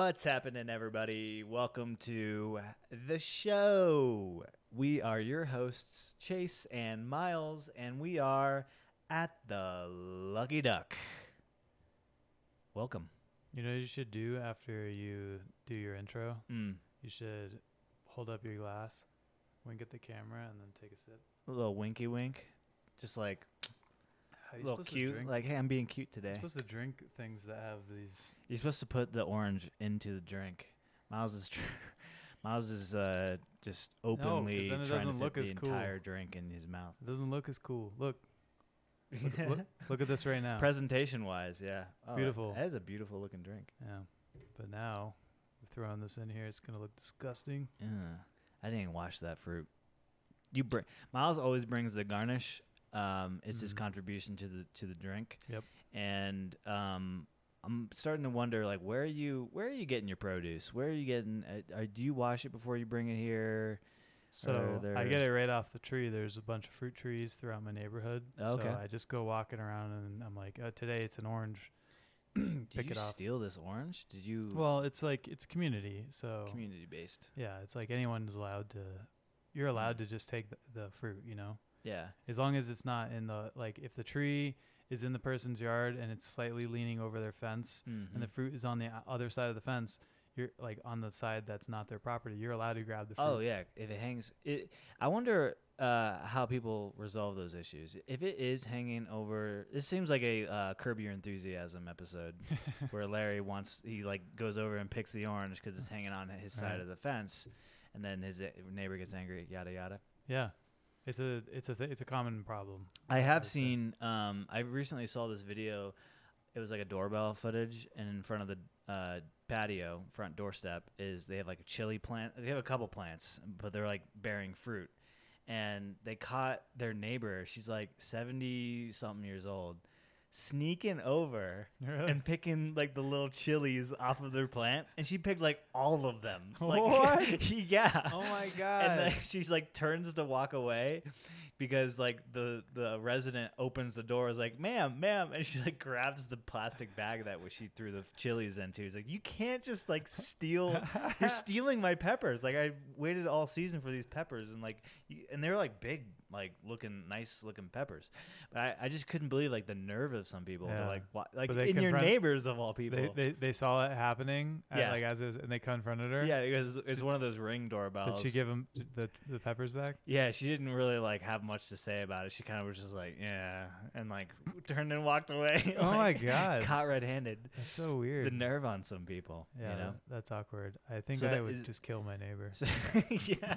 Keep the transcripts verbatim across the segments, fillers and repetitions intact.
What's happening, everybody? Welcome to the show. We are your hosts, Chase and Miles, and we are at the Lucky Duck. Welcome. You know what you should do after you do your intro? Mm. You should hold up your glass, wink at the camera, and then take a sip. A little winky wink. Just like How a you little supposed to cute. drink- Like, hey, I'm being cute You're today. supposed to drink things that have these. You're supposed to put the orange into the drink. Miles is tr- Miles is uh, just openly then it trying to doesn't fit look the as cool. entire drink in his mouth. It doesn't look as cool. Look. Look, look, look at this right now. Presentation wise, yeah. Oh, Beautiful. That is a beautiful looking drink. Yeah. But now, we're throwing this in here. It's going to look disgusting. Yeah. I didn't even wash that fruit. You bring Miles always brings the garnish. Um, it's his Mhm. contribution to the to the drink. Yep. And um, I'm starting to wonder, like, where are you where are you getting your produce? Where are you getting? Uh, are, do you wash it before you bring it here? So there- I get it right off the tree. There's a bunch of fruit trees throughout my neighborhood. Oh, okay. So I just go walking around and I'm like, oh, today it's an orange. Did Pick you it off. steal this orange? Did you? Well, it's like it's community. So community based. yeah, it's like anyone's allowed to. You're allowed to just take the, the fruit, you know, Yeah. as long as it's not in the like if the tree is in the person's yard and it's slightly leaning over their fence Mm-hmm. and the fruit is on the o- other side of the fence. You're like on the side that's not their property. You're allowed to grab the fruit. Oh yeah, if it hangs, it. I wonder uh, how people resolve those issues. If it is hanging over, this seems like a uh, Curb Your Enthusiasm episode where Larry wants he like goes over and picks the orange because it's hanging on his side Right. of the fence, and then his uh, neighbor gets angry. Yada yada. Yeah, it's a it's a th- it's a common problem. I have Like that. seen. Um, I recently saw this video. It was like a doorbell footage, and in front of the uh, patio, front doorstep, is they have like a chili plant. They have a couple plants, but they're like bearing fruit. And they caught their neighbor. She's like seventy something years old, sneaking over and picking like the little chilies off of their plant. And she picked like all of them. Like, What? yeah. Oh my god! And then she's like turns to walk away because like the the resident opens the door, is like, ma'am, ma'am, and she like grabs the plastic bag that was she threw the chilies into. He's like, you can't just like steal. You're stealing my peppers. Like I waited all season for these peppers, and like you, and they were like big, like looking nice looking peppers. But I, I just couldn't believe like the nerve of some people. Yeah. To, like wa- like But they in your confront- neighbors of all people. they, they they saw it happening. At, Yeah. like as it was, and they confronted her. yeah, because it's one of those ring doorbells. Did she give him the the peppers back? Yeah, she didn't really like have much to say about it. She kind of was just like, yeah, and like turned and walked away. Oh my like, god, Caught red-handed. that's so weird. The nerve on some people. yeah, You know. that- that's awkward. I think So I that would is- just kill my neighbor. So, yeah.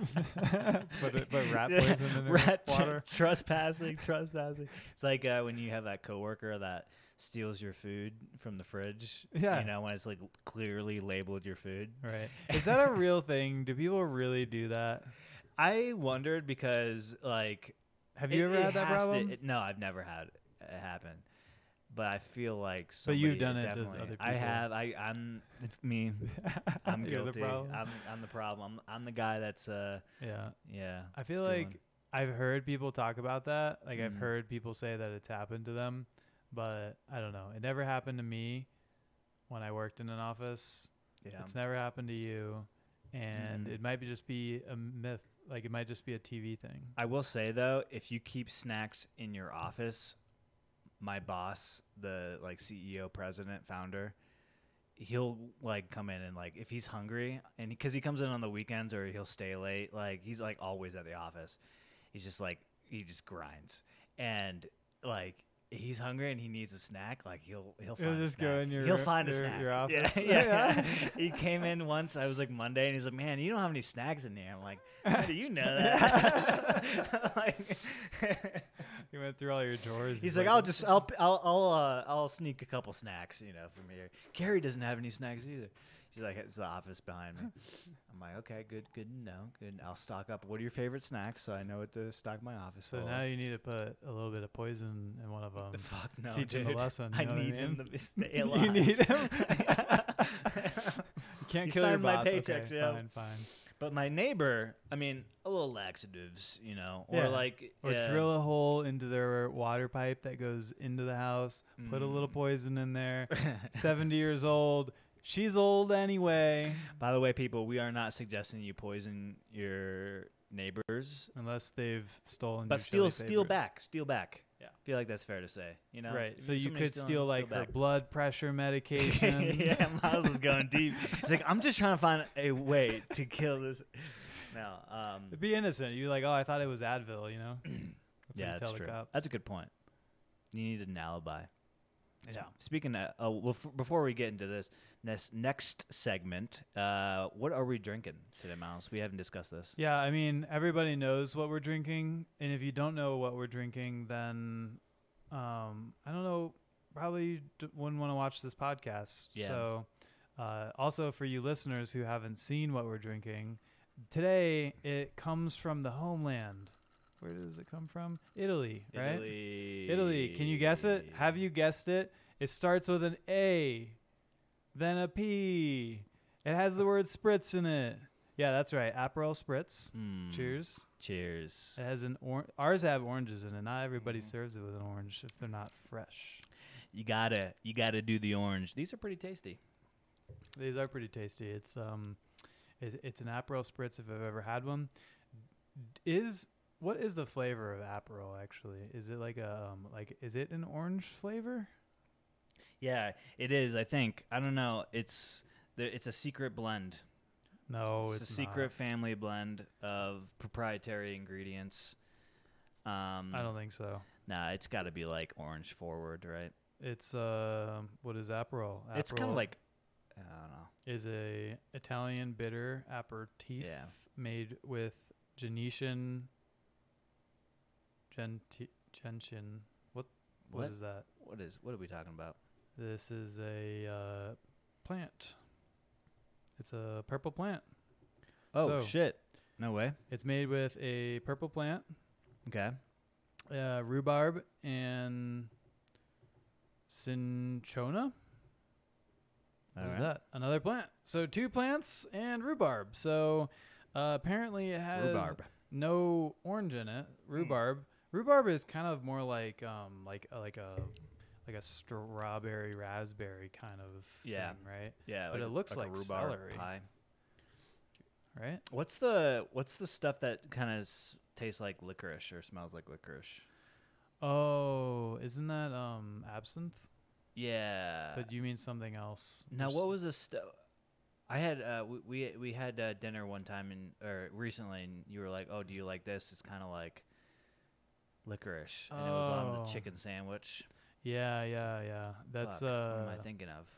Put it- put rat Yeah. poison in her Rat tr- water. trespassing, trespassing. It's like uh, when you have that coworker that steals your food from the fridge. Yeah. You know, when it's like clearly labeled your food. Right? Is that a real thing? Do people really do that? I wondered because like. Have you It- ever it had that has to- problem? it- no, I've never had it happen. But I feel like But somebody you've done it to definitely. other I people. have. I. I'm. It's me. I'm You're guilty. the problem. I'm. I'm the problem. I'm, I'm the guy that's. Uh. yeah. Yeah. I feel stealing. like I've heard people talk about that. Like I've Mhm. heard people say that it's happened to them, but I don't know. It never happened to me when I worked in an office. Yeah. It's never happened to you, and Mhm. it might be just be a myth. Like it might just be a T V thing. I will say though, if you keep snacks in your office, my boss, the like C E O, president, founder, he'll like come in and like if he's hungry and because he comes in on the weekends or he'll stay late, like he's like always at the office. He's just like he just grinds and like. He's hungry and he needs a snack. Like he'll he'll He'll find just a go snack. in your- he'll find a your- snack. your Yeah, office. yeah. Yeah. He came in once. I was like Monday, and he's like, "Man, you don't have any snacks in there." I'm like, "How do you know that?" like, You went through all your drawers. he's like, "I'll just I'll I'll I'll uh, I'll sneak a couple snacks, you know, from here." Carrie doesn't have any snacks either. She's like, "It's the office behind me." I'm like, "Okay, good, good to know. Good. I'll stock up. What are your favorite snacks so I know what to stock my office." So full now of." you need to put a little bit of poison in one of them. The fuck no, Teach him dude. a lesson. I you know what need I mean? him to stay alive. You need him. You can't He kill your signed my boss. paychecks, okay, yeah. Fine, fine. But my neighbor, I mean, a little laxatives, you know, or Yeah. like Or uh, drill a hole into their water pipe that goes into the house. Put a little Mm. poison in there. Seventy years old. She's old anyway. By the way, people, we are not suggesting you poison your neighbors, Unless they've stolen but your steal chili steal favorites. back, steal back. Yeah. I feel like that's fair to say. You know, Right. If So you somebody's could stealing, steal like her back. blood pressure medication. Yeah, Miles is going deep. He's like, I'm just trying to find a way to kill this. No, um, It'd be innocent. You're like, oh, I thought it was Advil, you know? That's what yeah, you that's tell the true. cops. That's a good point. You need an alibi. Yeah. Speaking of, uh, well, f- before we get into this next next segment, uh, what are we drinking today, Miles? We haven't discussed this. Yeah, I mean, everybody knows what we're drinking, and if you don't know what we're drinking, then um, I don't know, probably you d- wouldn't want to watch this podcast. Yeah. So, uh, also for you listeners who haven't seen what we're drinking, today it comes from the homeland. Where does it come from? Italy, right? Italy. Italy. Can you guess it? Have you guessed it? It starts with an A, then a P. It has the word spritz in it. Yeah, that's right. Aperol spritz. Mm, Cheers. Cheers. It has an or- ours have oranges in it. Not everybody Mhm. serves it with an orange if they're not fresh. You gotta, you gotta do the orange. These are pretty tasty. These are pretty tasty. It's um, it, it's an Aperol spritz if I've ever had one. Is what is the flavor of Aperol actually? Is it like a um, like is it an orange flavor? Yeah, it is. I think. I don't know. It's the, it's a secret blend. No, it's, it's a secret not. family blend of proprietary ingredients. Um, I don't think so. Nah, it's got to be like orange forward, right? It's uh, what is Aperol? It's kind Aperol of like, I don't know. is a Italian bitter aperitif Yeah. made with Genetian genti- gentian. What what What? is that? What is? What are we talking about? This is a uh, plant. It's a purple plant. Oh So- shit! No way. It's made with a purple plant, Okay. uh, rhubarb, and cinchona. What is Alright. that? Another plant. So two plants and rhubarb. So uh, apparently it has Rhubarb. no orange in it. Rhubarb. Rhubarb is kind of more like um like uh, like a like a strawberry raspberry kind of Yeah. thing, right? Yeah, But like it a- looks like, a like rhubarb celery. pie. Right? What's the What's the stuff that kind of s- tastes like licorice or smells like licorice? Oh, isn't that um absinthe? Yeah. But you mean something else? Now, There's- what was the stuff? I had uh, we we, we had uh, dinner one time and or recently, and you were like, "Oh, do you like this?" It's kind of like licorice, and it was on the Oh. chicken sandwich. Yeah, yeah, yeah. That's Fuck, uh what am I thinking of?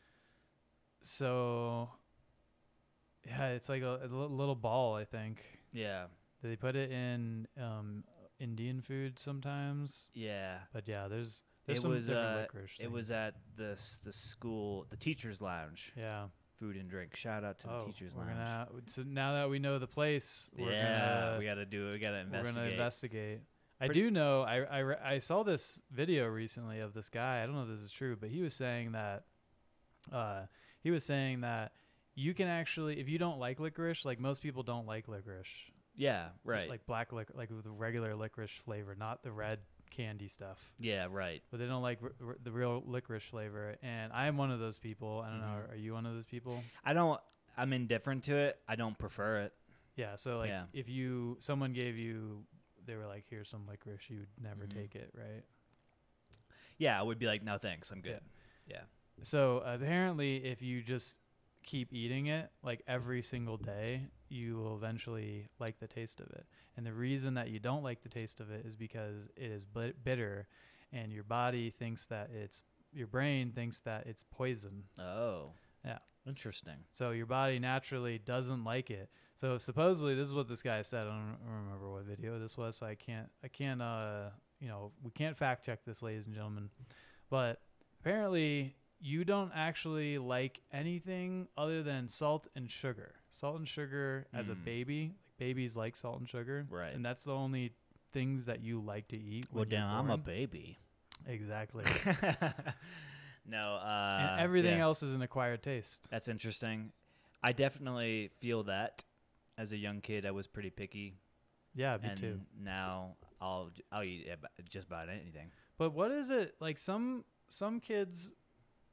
so yeah, it's like a, a li- little ball, I think. Yeah, They put it in um Indian food sometimes. yeah. But yeah, there's there's It some was different uh, licorice it was things. at the s- the school, the teachers' lounge, Yeah. food and drink. Shout out to oh, the teachers' we're lounge. gonna so now that we know the place, we're yeah, gonna we gotta do it. We gotta we're investigate. gonna investigate. I Pretty- do know. I I re- I saw this video recently of this guy. I don't know if this is true, but he was saying that, uh, he was saying that you can actually, if you don't like licorice, like most people don't like licorice, Yeah, right. like black lic, like with the regular licorice flavor, not the red candy stuff. yeah, right. But they don't like r- r- the real licorice flavor, and I am one of those people. I don't know. Mhm. Are you one of those people? I don't. I'm indifferent to it. I don't prefer it. Yeah. So like, Yeah. if you someone gave you, they were like, "Here's some licorice," you would never Mhm. take it, right? Yeah, I would be like, no, thanks. I'm good. Yeah. So apparently, if you just keep eating it like every single day, you will eventually like the taste of it. And the reason that you don't like the taste of it is because it is bit- bitter, and your body thinks that it's your brain thinks that it's poison. Oh. Yeah. Interesting. So your body naturally doesn't like it. So supposedly, this is what this guy said. I don't remember what video this was, so I can't, I can't, uh, you know, we can't fact check this, ladies and gentlemen. But apparently, you don't actually like anything other than salt and sugar. Salt and sugar as a Mm. baby, like babies like salt and sugar, Right. and that's the only things that you like to eat. Well, when you're damn, I'm a born. baby. Exactly. no. Uh, and everything yeah, else is an acquired taste. That's interesting. I definitely feel that. As a young kid, I was pretty picky, Yeah, me and too. now I'll j- I'll eat ab- just about anything. But what is it like? Some some kids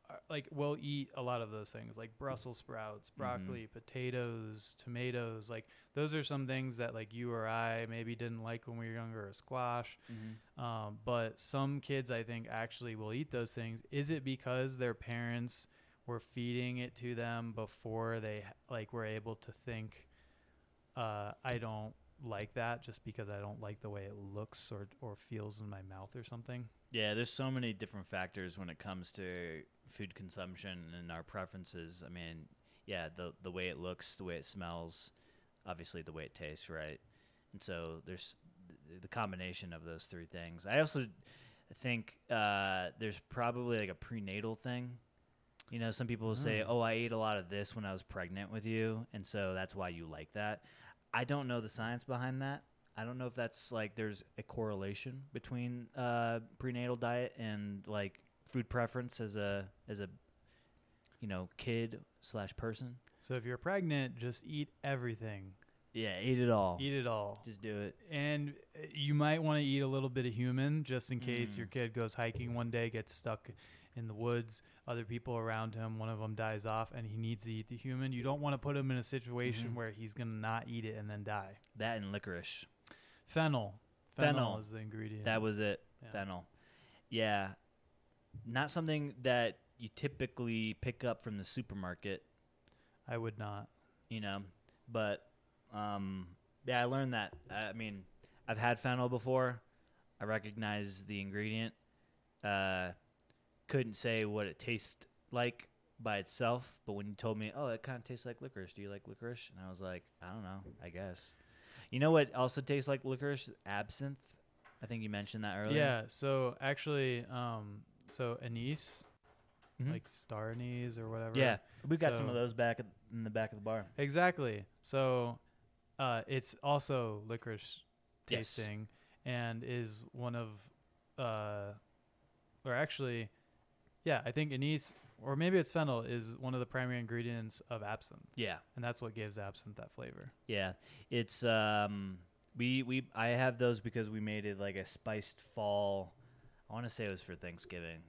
are- like we'll eat a lot of those things like Brussels sprouts, broccoli, Mm-hmm. potatoes, tomatoes. Like those are some things that like you or I maybe didn't like when we were younger, or squash. Mm-hmm. Um, but some kids, I think, actually will eat those things. Is it because their parents were feeding it to them before they like were able to think, uh, I don't like that just because I don't like the way it looks or or feels in my mouth or something? Yeah, there's so many different factors when it comes to food consumption and our preferences. I mean, yeah, the the way it looks, the way it smells, obviously the way it tastes, right? And so there's th- the combination of those three things. I also think uh, there's probably like a prenatal thing. You know, some people will say, Mm. "Oh, I ate a lot of this when I was pregnant with you, and so that's why you like that." I don't know the science behind that. I don't know if that's like there's a correlation between uh, prenatal diet and like food preference as a as a you know kid slash person. So if you're pregnant, just eat everything. Yeah, eat it all. Eat it all. Just do it. And uh, you might want to eat a little bit of human just in case Mm. your kid goes hiking one day, gets stuck in the woods, other people around him, one of them dies off, and he needs to eat the human. You don't want to put him in a situation Mhm. where he's going to not eat it and then die. That and licorice. Fennel. Fennel, Fennel. is the ingredient. That was it. Yeah. Fennel. Yeah. Not something that you typically pick up from the supermarket, I would not. you know, but um, yeah, I learned that. I mean, I've had fennel before. I recognize the ingredient. Uh, couldn't say what it tastes like by itself, but when you told me, oh, it kind of tastes like licorice. Do you like licorice? And I was like, I don't know. I guess. You know what also tastes like licorice? Absinthe. I think you mentioned that earlier. Yeah, so actually, um, so anise, Mhm. like star anise or whatever. Yeah, we've got some So- of those back at, in the back of the bar. Exactly. So uh, it's also licorice Yes. tasting and is one of, uh, or actually, yeah, I think anise, or maybe it's fennel, is one of the primary ingredients of absinthe. Yeah. And that's what gives absinthe that flavor. Yeah, it's um we we I have those because we made it like a spiced fall. I want to say it was for Thanksgiving,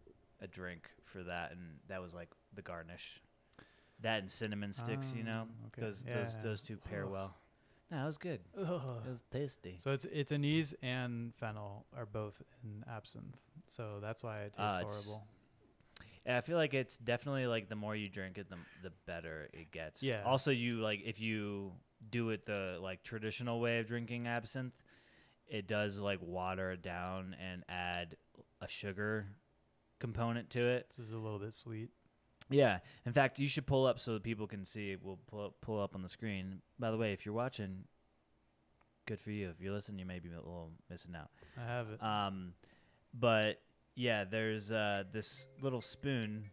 a drink for that, and that was like the garnish. That and cinnamon sticks, you know, Um, okay. because those Yeah. those two pair Ugh. well. No, it was good. It Ugh. was tasty. So it's it's anise and fennel are both in absinthe. So that's why it tastes Uh, it's- horrible. Yeah, I feel like it's definitely like the more you drink it, the the better it gets. Yeah. Also, you like if you do it the like traditional way of drinking absinthe, it does like water it down and add a sugar component to it. This is a little bit sweet. Yeah. In fact, you should pull up so that people can see. We'll pull up, pull up on the screen. By the way, if you're watching, good for you. If you're listening, you may be a little missing out. I have it. Um, but yeah, there's uh, this little spoon.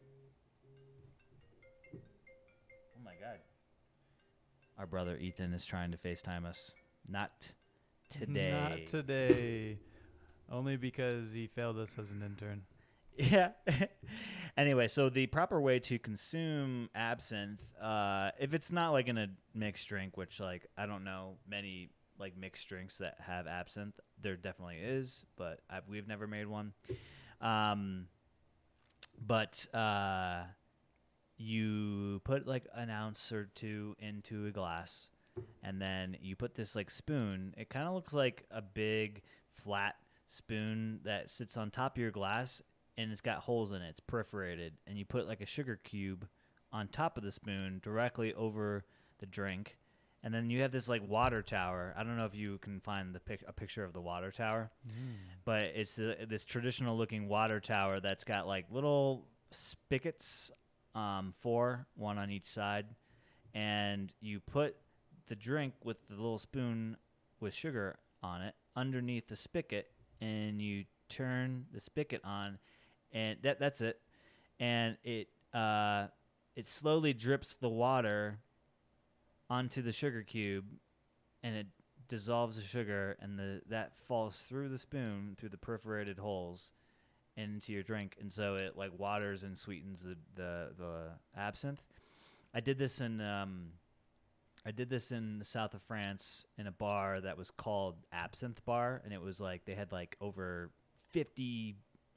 Oh my God. Our brother Ethan is trying to FaceTime us. Not today. Not today. Only because he failed us as an intern. Yeah. Anyway, so the proper way to consume absinthe, uh, if it's not like in a mixed drink, which like I don't know many like mixed drinks that have absinthe, there definitely is, but I've, we've never made one. Um, but uh, you put like an ounce or two into a glass, and then you put this like spoon. It kind of looks like a big flat spoon that sits on top of your glass, and it's got holes in it. It's perforated, and you put like a sugar cube on top of the spoon directly over the drink, and then you have this like water tower. I don't know if you can find the pic- a picture of the water tower, but it's uh this traditional looking water tower that's got like little spigots, um, four, one on each side, and you put the drink with the little spoon with sugar on it underneath the spigot, and you turn the spigot on, and that that's it, and it uh, it slowly drips the water onto the sugar cube, and it dissolves the sugar, and the that falls through the spoon through the perforated holes into your drink, and so it like waters and sweetens the the, the absinthe. I did this in um, I did this in the south of France in a bar that was called Absinthe Bar, and it was like they had like over fifty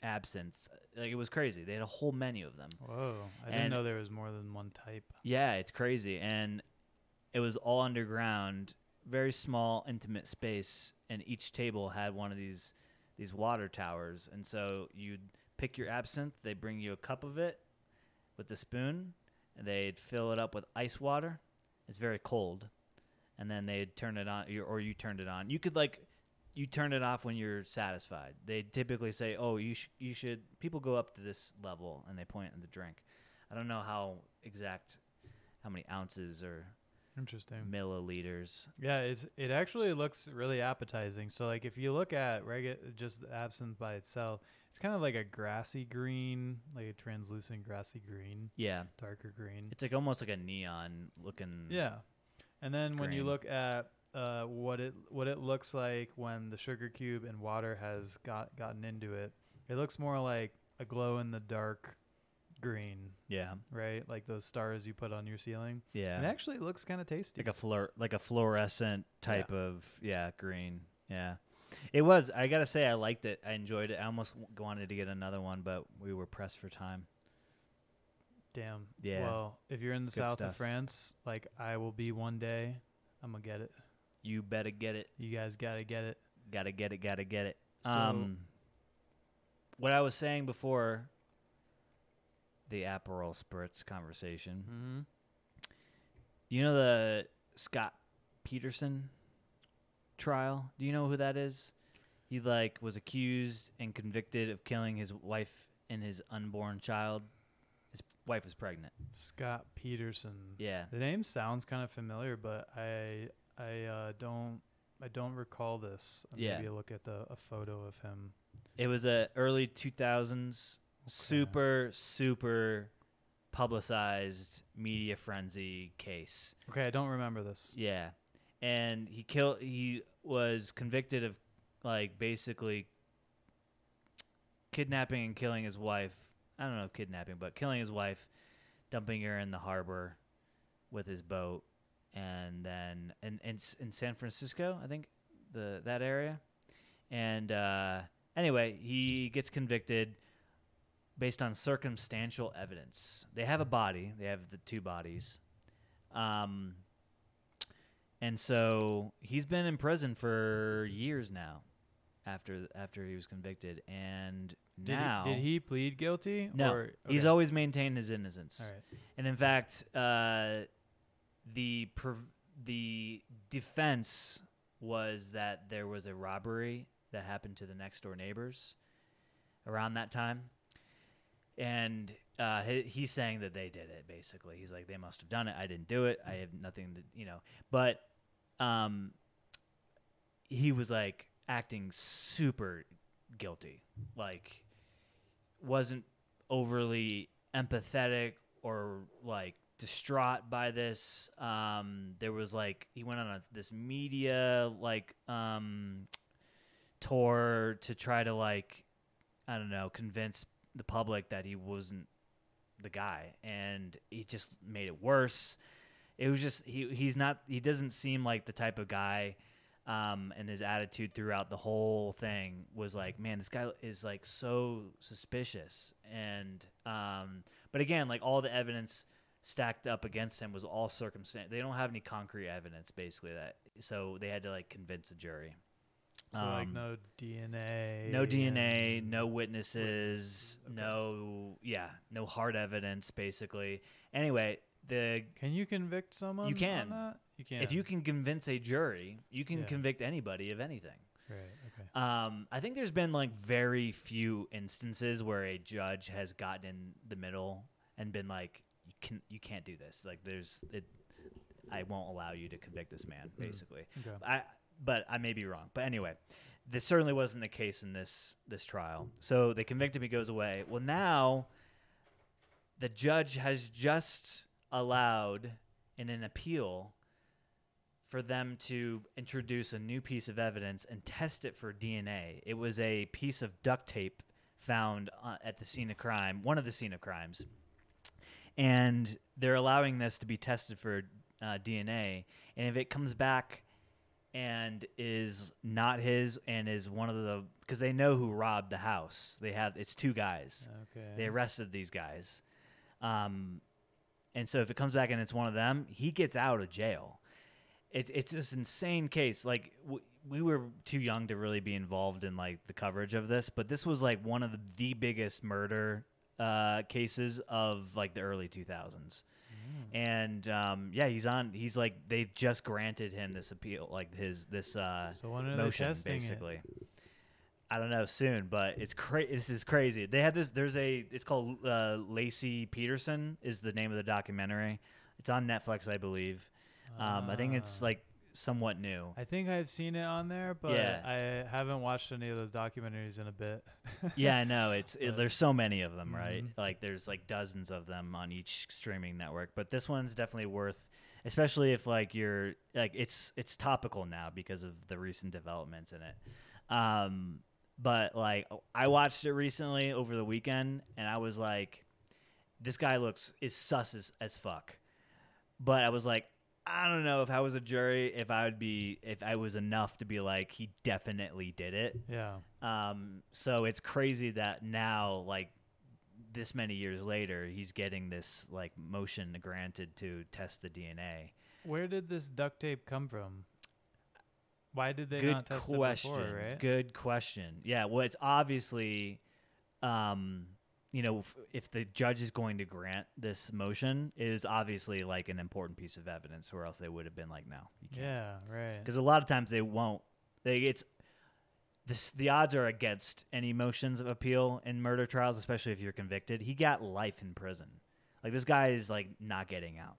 absinthe. Like, it was crazy. They had a whole menu of them. Whoa! I And- didn't know there was more than one type. Yeah, it's crazy. And it was all underground, very small, intimate space, and each table had one of these these water towers. And so you'd pick your absinthe, they bring you a cup of it with the spoon, and they'd fill it up with ice water. It's very cold. And then they'd turn it on, or you turned it on. You could, like, you turn it off when you're satisfied. They typically say, oh, you, sh- you should, people go up to this level, and they point at the drink. I don't know how exact, how many ounces or Interesting. milliliters. Yeah, it's it actually looks really appetizing. So like if you look at regu- just the absinthe by itself, it's kind of like a grassy green, like a translucent grassy green, Yeah. darker green. It's like almost like a neon looking. Yeah. And then when you green. look at uh, what it what it looks like when the sugar cube and water has got gotten into it, it looks more like a glow in the dark green, Yeah. right? Like those stars you put on your ceiling. Yeah. It actually looks kind of tasty. like a fluor- like a fluorescent type of yeah green. Yeah. It was. I gotta say, I liked it. I enjoyed it. I almost w- wanted to get another one, but we were pressed for time. Damn. Yeah. Well, if you're in the Good south stuff. of France, like I will be one day, I'm gonna get it. You better get it. You guys gotta get it. Gotta get it. Gotta get it. So- um, what I was saying before the Aperol Spritz conversation. Mm-hmm. You know the Scott Peterson trial? Do you know who that is? He like was accused and convicted of killing his wife and his unborn child. His wife was pregnant. Scott Peterson. Yeah. The name sounds kind of familiar, but I I uh, don't I don't recall this. Uh, Yeah. Maybe look at the a photo of him. It was a early two thousands super super publicized media frenzy case. Okay, I don't remember this. Yeah. And he killed he was convicted of like basically kidnapping and killing his wife. I don't know if kidnapping, but killing his wife, dumping her in the harbor with his boat, and then in in, in San Francisco, I think the that area. And uh, anyway, he gets convicted based on circumstantial evidence. They have a body. They have the two bodies. Um, and so he's been in prison for years now after after he was convicted. And Did now... he, did he plead guilty? No. Or, He's okay. always maintained his innocence. All right. And in fact, uh, the prov- the defense was that there was a robbery that happened to the next door neighbors around that time. And uh, he, he's saying that they did it, basically. He's like, they must have done it. I didn't do it. I have nothing to, you know. But um, he was, like, acting super guilty. Like, wasn't overly empathetic or, like, distraught by this. Um, there was, like, he went on a, this media, like, um, tour to try to, like, I don't know, convince the public that he wasn't the guy, and he just made it worse. It was just he he's not he doesn't seem like the type of guy, um, and his attitude throughout the whole thing was like, man, this guy is like so suspicious. And um, but again, like all the evidence stacked up against him was all circumstance. They don't have any concrete evidence, basically, that so they had to like convince a jury. So like Um, no D N A. No D N A, and- no witnesses, Okay. no yeah, no hard evidence basically. Anyway, the Can you convict someone? You can. On that? You can. if you can convince a jury, you can Yeah. convict anybody of anything. Right. Okay. Um, I think there's been like very few instances where a judge has gotten in the middle and been like, you can you can't do this. Like there's it I won't allow you to convict this man, Mm. basically. Okay. I, but I may be wrong. But anyway, this certainly wasn't the case in this this trial. So they convict him. He goes away. Well, now the judge has just allowed in an appeal for them to introduce a new piece of evidence and test it for D N A. It was a piece of duct tape found uh, at the scene of crime, one of the scene of crimes. And they're allowing this to be tested for uh, D N A. And if it comes back and is not his, and is one of the because they know who robbed the house. They have it's two guys. Okay. They arrested these guys, um, and so if it comes back and it's one of them, he gets out of jail. It's it's this insane case. Like w- we were too young to really be involved in like the coverage of this, but this was like one of the, the biggest murder uh, cases of like the early two thousands. And um, yeah, he's on. He's like they just granted him this appeal, like his this uh, So when are they motion, testing it? basically. I don't know soon, but it's cra- This is crazy. They had this. There's a. It's called uh, Lacey Peterson is the name of the documentary. It's on Netflix, I believe. Um, I think it's Ah. like somewhat new. I think I've seen it on there, but Yeah. I haven't watched any of those documentaries in a bit. Yeah, I know. It's it, But- there's so many of them, right? Mhm. Like there's like dozens of them on each streaming network. But this one's definitely worth, especially if like you're like it's it's topical now because of the recent developments in it. Um, but like I watched it recently over the weekend, and I was like, this guy looks is sus as, as fuck. But I was like, I don't know if I was a jury, if I would be, if I was enough to be like, he definitely did it. Yeah. Um, so it's crazy that now, like this many years later, he's getting this like motion granted to test the D N A. Where did this duct tape come from? Why did they Good not test question. it before, right? Good question. Yeah. Well, it's obviously, um, you know, if, if the judge is going to grant this motion, it is obviously like an important piece of evidence, or else they would have been like, no, you can't. Yeah, right. Because a lot of times they won't. They it's this the odds are against any motions of appeal in murder trials, especially if you're convicted. He got life in prison. Like this guy is like not getting out,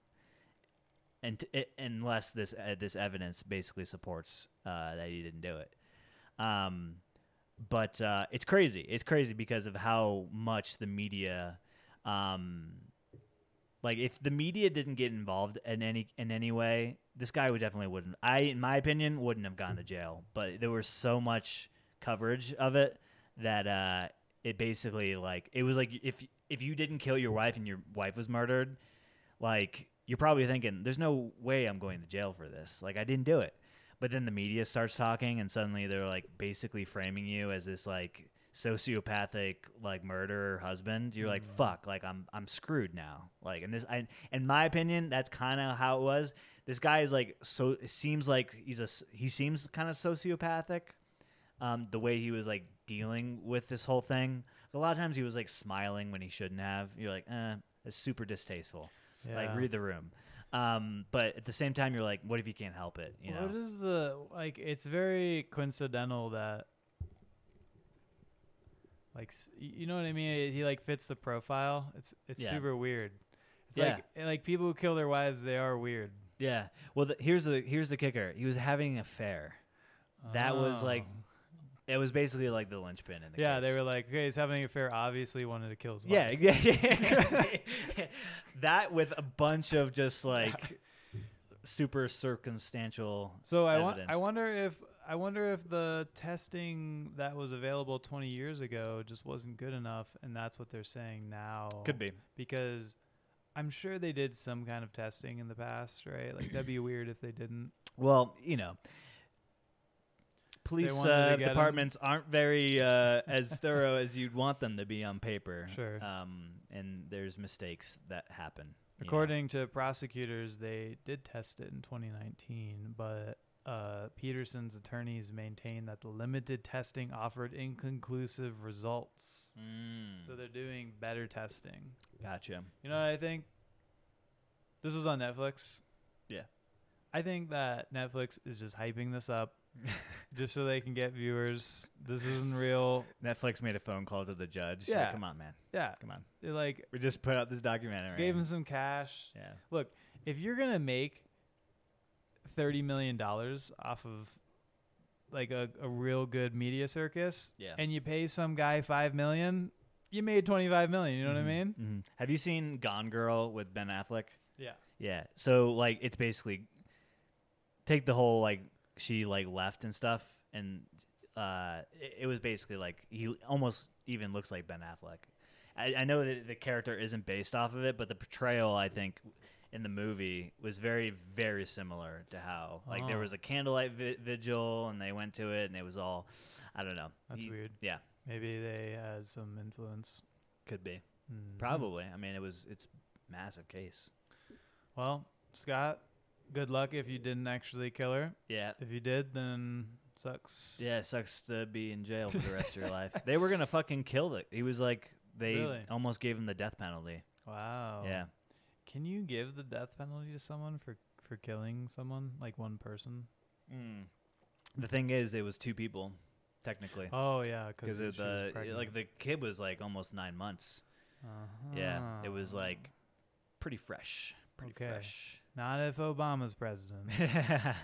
and t- it, unless this uh, this evidence basically supports uh, that he didn't do it. Um, but uh, it's crazy. It's crazy because of how much the media. Um, Like if the media didn't get involved in any in any way, this guy would definitely wouldn't. I, in my opinion, wouldn't have gone to jail. But there was so much coverage of it that uh, it basically like it was like if if you didn't kill your wife and your wife was murdered, like you're probably thinking, "There's no way I'm going to jail for this. Like I didn't do it." But then the media starts talking, and suddenly they're like basically framing you as this like sociopathic like murderer husband. You're like, fuck, like I'm I'm screwed now. Like, and this I in my opinion, that's kind of how it was. This guy is like so it seems like he's a he seems kind of sociopathic. Um, the way he was like dealing with this whole thing. A lot of times he was like smiling when he shouldn't have. You're like, eh, it's super distasteful. Yeah. Like read the room. Um, but at the same time, you're like, what if you can't help it? You What know? is the like? It's very coincidental that, like, s- y- you know what I mean? He like fits the profile. It's it's Yeah. super weird. It's Yeah. like like people who kill their wives, they are weird. Yeah. Well, the, here's the here's the kicker. He was having an affair. That was like Oh. it was basically like the linchpin in the Yeah, case. they were like, okay, he's having an affair. Obviously, wanted to kill his Yeah, wife. yeah, yeah. That with a bunch of just like super circumstantial. So I want. I evidence. wonder if. I wonder if the testing that was available twenty years ago just wasn't good enough, and that's what they're saying now. Could be. Because I'm sure they did some kind of testing in the past, right? Like that'd be weird if they didn't. Well, you know, police wanted to uh, get 'em. departments aren't very uh, as thorough as you'd want them to be on paper. Sure. Um, and there's mistakes that happen. you know. According to prosecutors, they did test it in twenty nineteen, but uh, Peterson's attorneys maintain that the limited testing offered inconclusive results. Mm, So they're doing better testing. gotcha. You know what I think? This was on Netflix. Yeah. I think that Netflix is just hyping this up just so they can get viewers. This isn't real. Netflix made a phone call to the judge. Like, Yeah. come on, man. Yeah. Come on. They like We just put out this documentary. gave him some cash. Yeah. Look, if you're going to make thirty million dollars off of like a, a real good media circus Yeah. and you pay some guy five million, you made twenty-five million. You know what I mean? Mm-hmm. Have you seen Gone Girl with Ben Affleck? Yeah. Yeah. So like it's basically take the whole like she like left and stuff, and uh, it, it was basically like he almost even looks like Ben Affleck. I, I know that the character isn't based off of it, but the portrayal I think in the movie was very, very similar to how, like, there Oh. was a candlelight vi- vigil, and they went to it, and it was all, I don't know. That's He's- weird. Yeah, Maybe they had some influence. could be. Mhm. Probably. I mean, it was, it's massive case. Well, Scott, good luck if you didn't actually kill her. Yeah. If you did, then sucks. Yeah, it sucks to be in jail for the rest of your life. They were going to fucking kill it. He was like, they Really? almost gave him the death penalty. Wow. Yeah. Can you give the death penalty to someone for for killing someone, like one person? Mm. The thing is, it was two people, technically. Oh yeah, Because because the like the kid was like almost nine months. uh-huh. Yeah, it was like pretty fresh, pretty Okay. fresh. Not if Obama's president. Yeah,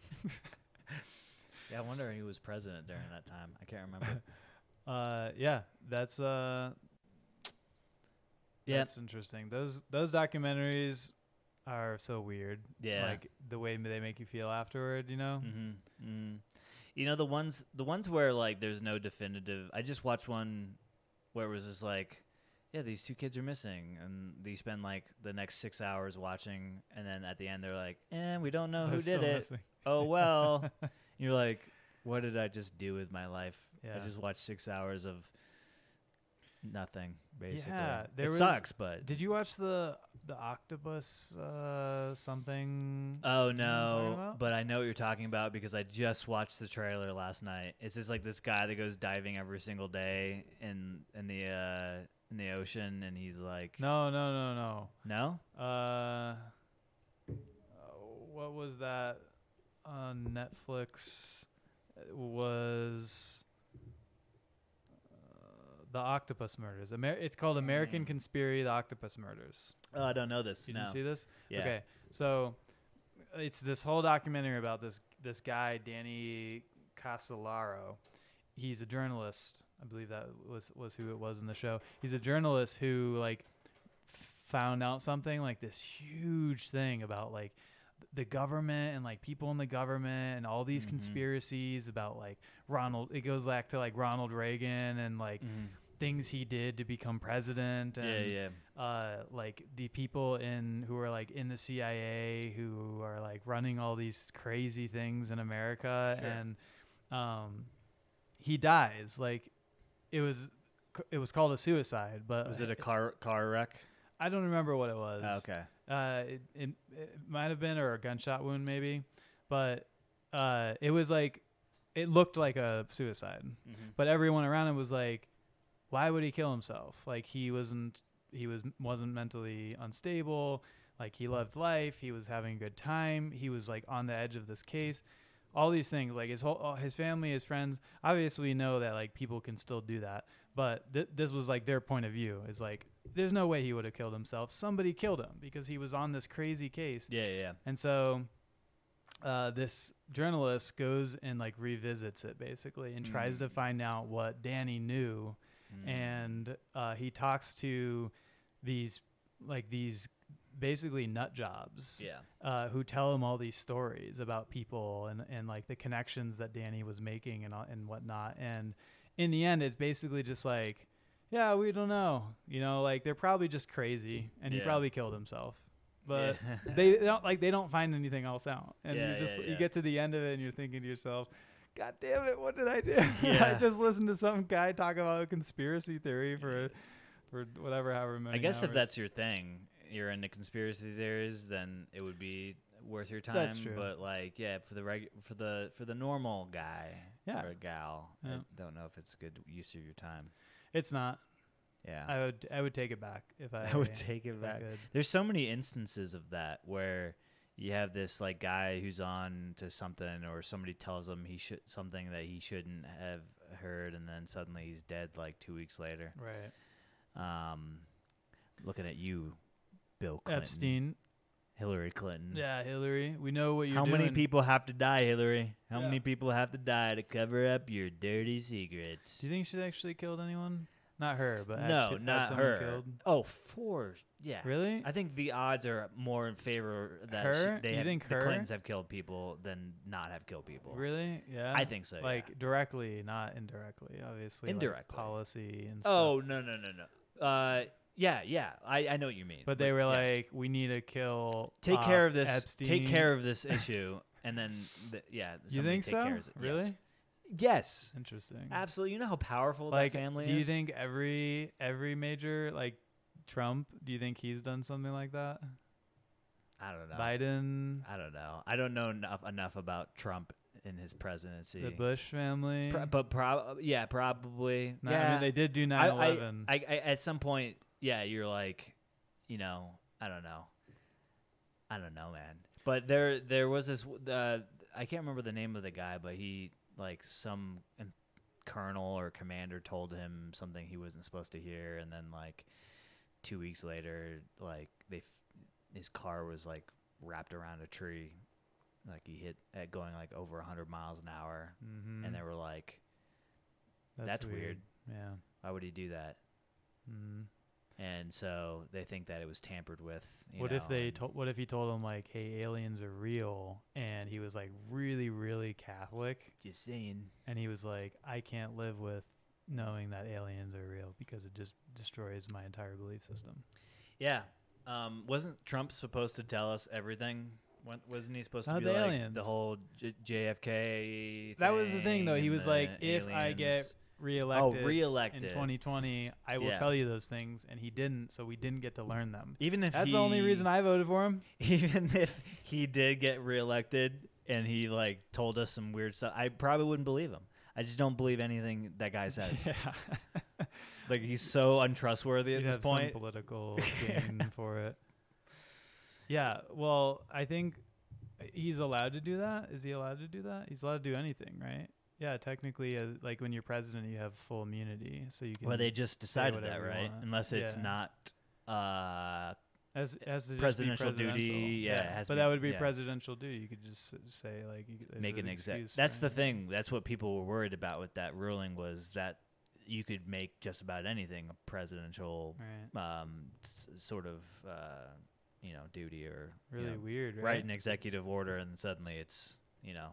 I wonder who was president during that time. I can't remember. uh, yeah, that's uh, Yeah. that's interesting. Those those documentaries are so weird. Yeah. like the way they make you feel afterward. You know. Mm-hmm. Mm. You know the ones the ones where like there's no definitive. I just watched one where it was just like, yeah, these two kids are missing, and they spend like the next six hours watching, and then at the end they're like, eh, we don't know They're who did still it. missing. Oh well. You're like, what did I just do with my life? Yeah. I just watched six hours of nothing, basically. Yeah, there it was- sucks, but Did you watch the the octopus uh something? oh Do you know what I'm talking no! about? But I know what you're talking about because I just watched the trailer last night. It's just like this guy that goes diving every single day in in the uh, in the ocean, and he's like, No, no, no, no, no. Uh, what was that on Netflix? It was uh, the Octopus Murders. Amer- it's called American Mm. Conspiracy: The Octopus Murders. oh, I don't know this. You no, didn't see this? yeah, Okay, so it's this whole documentary about this this guy Danny Casolaro. He's a journalist. I believe that was was who it was in the show. He's a journalist who like found out something like this huge thing about like the government and like people in the government and all these Mhm. conspiracies about like Ronald. It goes back to like Ronald Reagan and like Mhm. things he did to become president. And, yeah, yeah. uh like the people in who are like in the C I A who are like running all these crazy things in America. Sure. And um he dies. Like it was it was called a suicide, but Was it a car car wreck? I don't remember what it was. Oh, okay. Uh it, it, it might have been, or a gunshot wound maybe, but uh it was like it looked like a suicide. Mhm. But everyone around him was like, why would he kill himself? Like he wasn't he was wasn't mentally unstable. Like he loved life. He was having a good time. He was like on the edge of this case. All these things, like his whole his family, his friends, obviously know that like people can still do that. But th- this was like their point of view. Is like there's no way he would have killed himself. Somebody killed him because he was on this crazy case. Yeah, yeah. And so uh, this journalist goes and like revisits it basically and tries to Mm. find out what Danny knew. Mm. And uh, he talks to these like these basically nut jobs yeah. uh, who tell him all these stories about people and, and like the connections that Danny was making and, all- and whatnot. And in the end, it's basically just like, yeah, we don't know, you know, like they're probably just crazy and he Yeah. probably killed himself. But Yeah. they don't like they don't find anything else out, and Yeah, you just yeah, you yeah. get to the end of it and you're thinking to yourself, God damn it, what did I do? I Yeah. just listened to some guy talk about a conspiracy theory for for whatever however many I guess if hours. that's your thing, you're into conspiracy theories, then it would be worth your time. That's true. But like, yeah, for the reg- for the for the normal guy Yeah. or gal, Yeah. I don't know if it's a good use of your time. It's not. Yeah, I would I would take it back if I I would take it if I back. could. There's so many instances of that where you have this like guy who's on to something, or somebody tells him he should something that he shouldn't have heard, and then suddenly he's dead like two weeks later. Right. Um, looking at you, Bill Clinton, Epstein. Hillary Clinton. Yeah, Hillary. We know what you're How doing. many people have to die, Hillary? How Yeah. many people have to die to cover up your dirty secrets? Do you think she actually killed anyone? Not her, but had- no, had not someone her. Killed. Oh, for yeah. Really? I think the odds are more in favor that Her? She, they You have, think the her? Clintons have killed people than not have killed people. Really? Yeah. I think so. Like yeah. directly, not indirectly. Obviously, like Indirectly. policy and stuff. Oh no no no no. Uh, Yeah, yeah. I, I know what you mean. But they were yeah. like, we need to kill. Take uh, care of this. Epstein. Take care of this issue, and then the, yeah. You somebody think take so? Care of it. Really? Yes. Yes. Interesting. Absolutely. You know how powerful Like, that family do is. you think every every major like Trump? Do you think he's done something like that? I don't know. Biden, I don't know. I don't know enough enough about Trump in his presidency. the Bush family. Pro- but prob yeah, probably. No, yeah. I mean they did do I, nine I, eleven. I, I, at some point, yeah, you're like, you know, I don't know. I don't know, man. But there, there was this. Uh, I can't remember the name of the guy, but he like some um, colonel or commander told him something he wasn't supposed to hear, and then like two weeks later, like they, f- his car was like wrapped around a tree, like he hit at going like over a hundred miles an hour, mm-hmm. and they were like, "That's, weird. weird. Yeah. Why would he do that?" Mm. And so they think that it was tampered with. You What know, if they and- told? What if he told him like, "Hey, aliens are real," and he was like really, really Catholic, Just saying. and he was like, "I can't live with knowing that aliens are real because it just destroys my entire belief system." Yeah. Um, wasn't Trump supposed to tell us everything? Wa- Wasn't he supposed to Uh, be the like aliens. the whole J- JFK? That was the thing, though. He and was the like, "If I get aliens? oh, reelected reelected in twenty twenty, I will Yeah. tell you those things," and he didn't, so we didn't get to learn them. Even if That's he, the only reason I voted for him. even if he did get reelected and he like told us some weird stuff, I probably wouldn't believe him. I just don't believe anything that guy says. Yeah. Like he's so untrustworthy at You'd this have point. some political gain for it. Yeah, well, I think he's allowed to do that. Is he allowed to do that? He's allowed to do anything, right? Yeah, technically, uh, like when you're president, you have full immunity, so you can. Well, they just decided that, whatever you right? want. Unless it's Yeah. not uh, as, it has to just be presidential duty, presidential. yeah, it has to but be- that would be yeah. presidential duty. You could just s- say like you could, make there's an exec. excuse for That's the anything. thing. That's what people were worried about with that ruling was that you could make just about anything a presidential Right. um, s- sort of uh, you know duty or you Really know, weird, right? write an executive order, and suddenly it's you know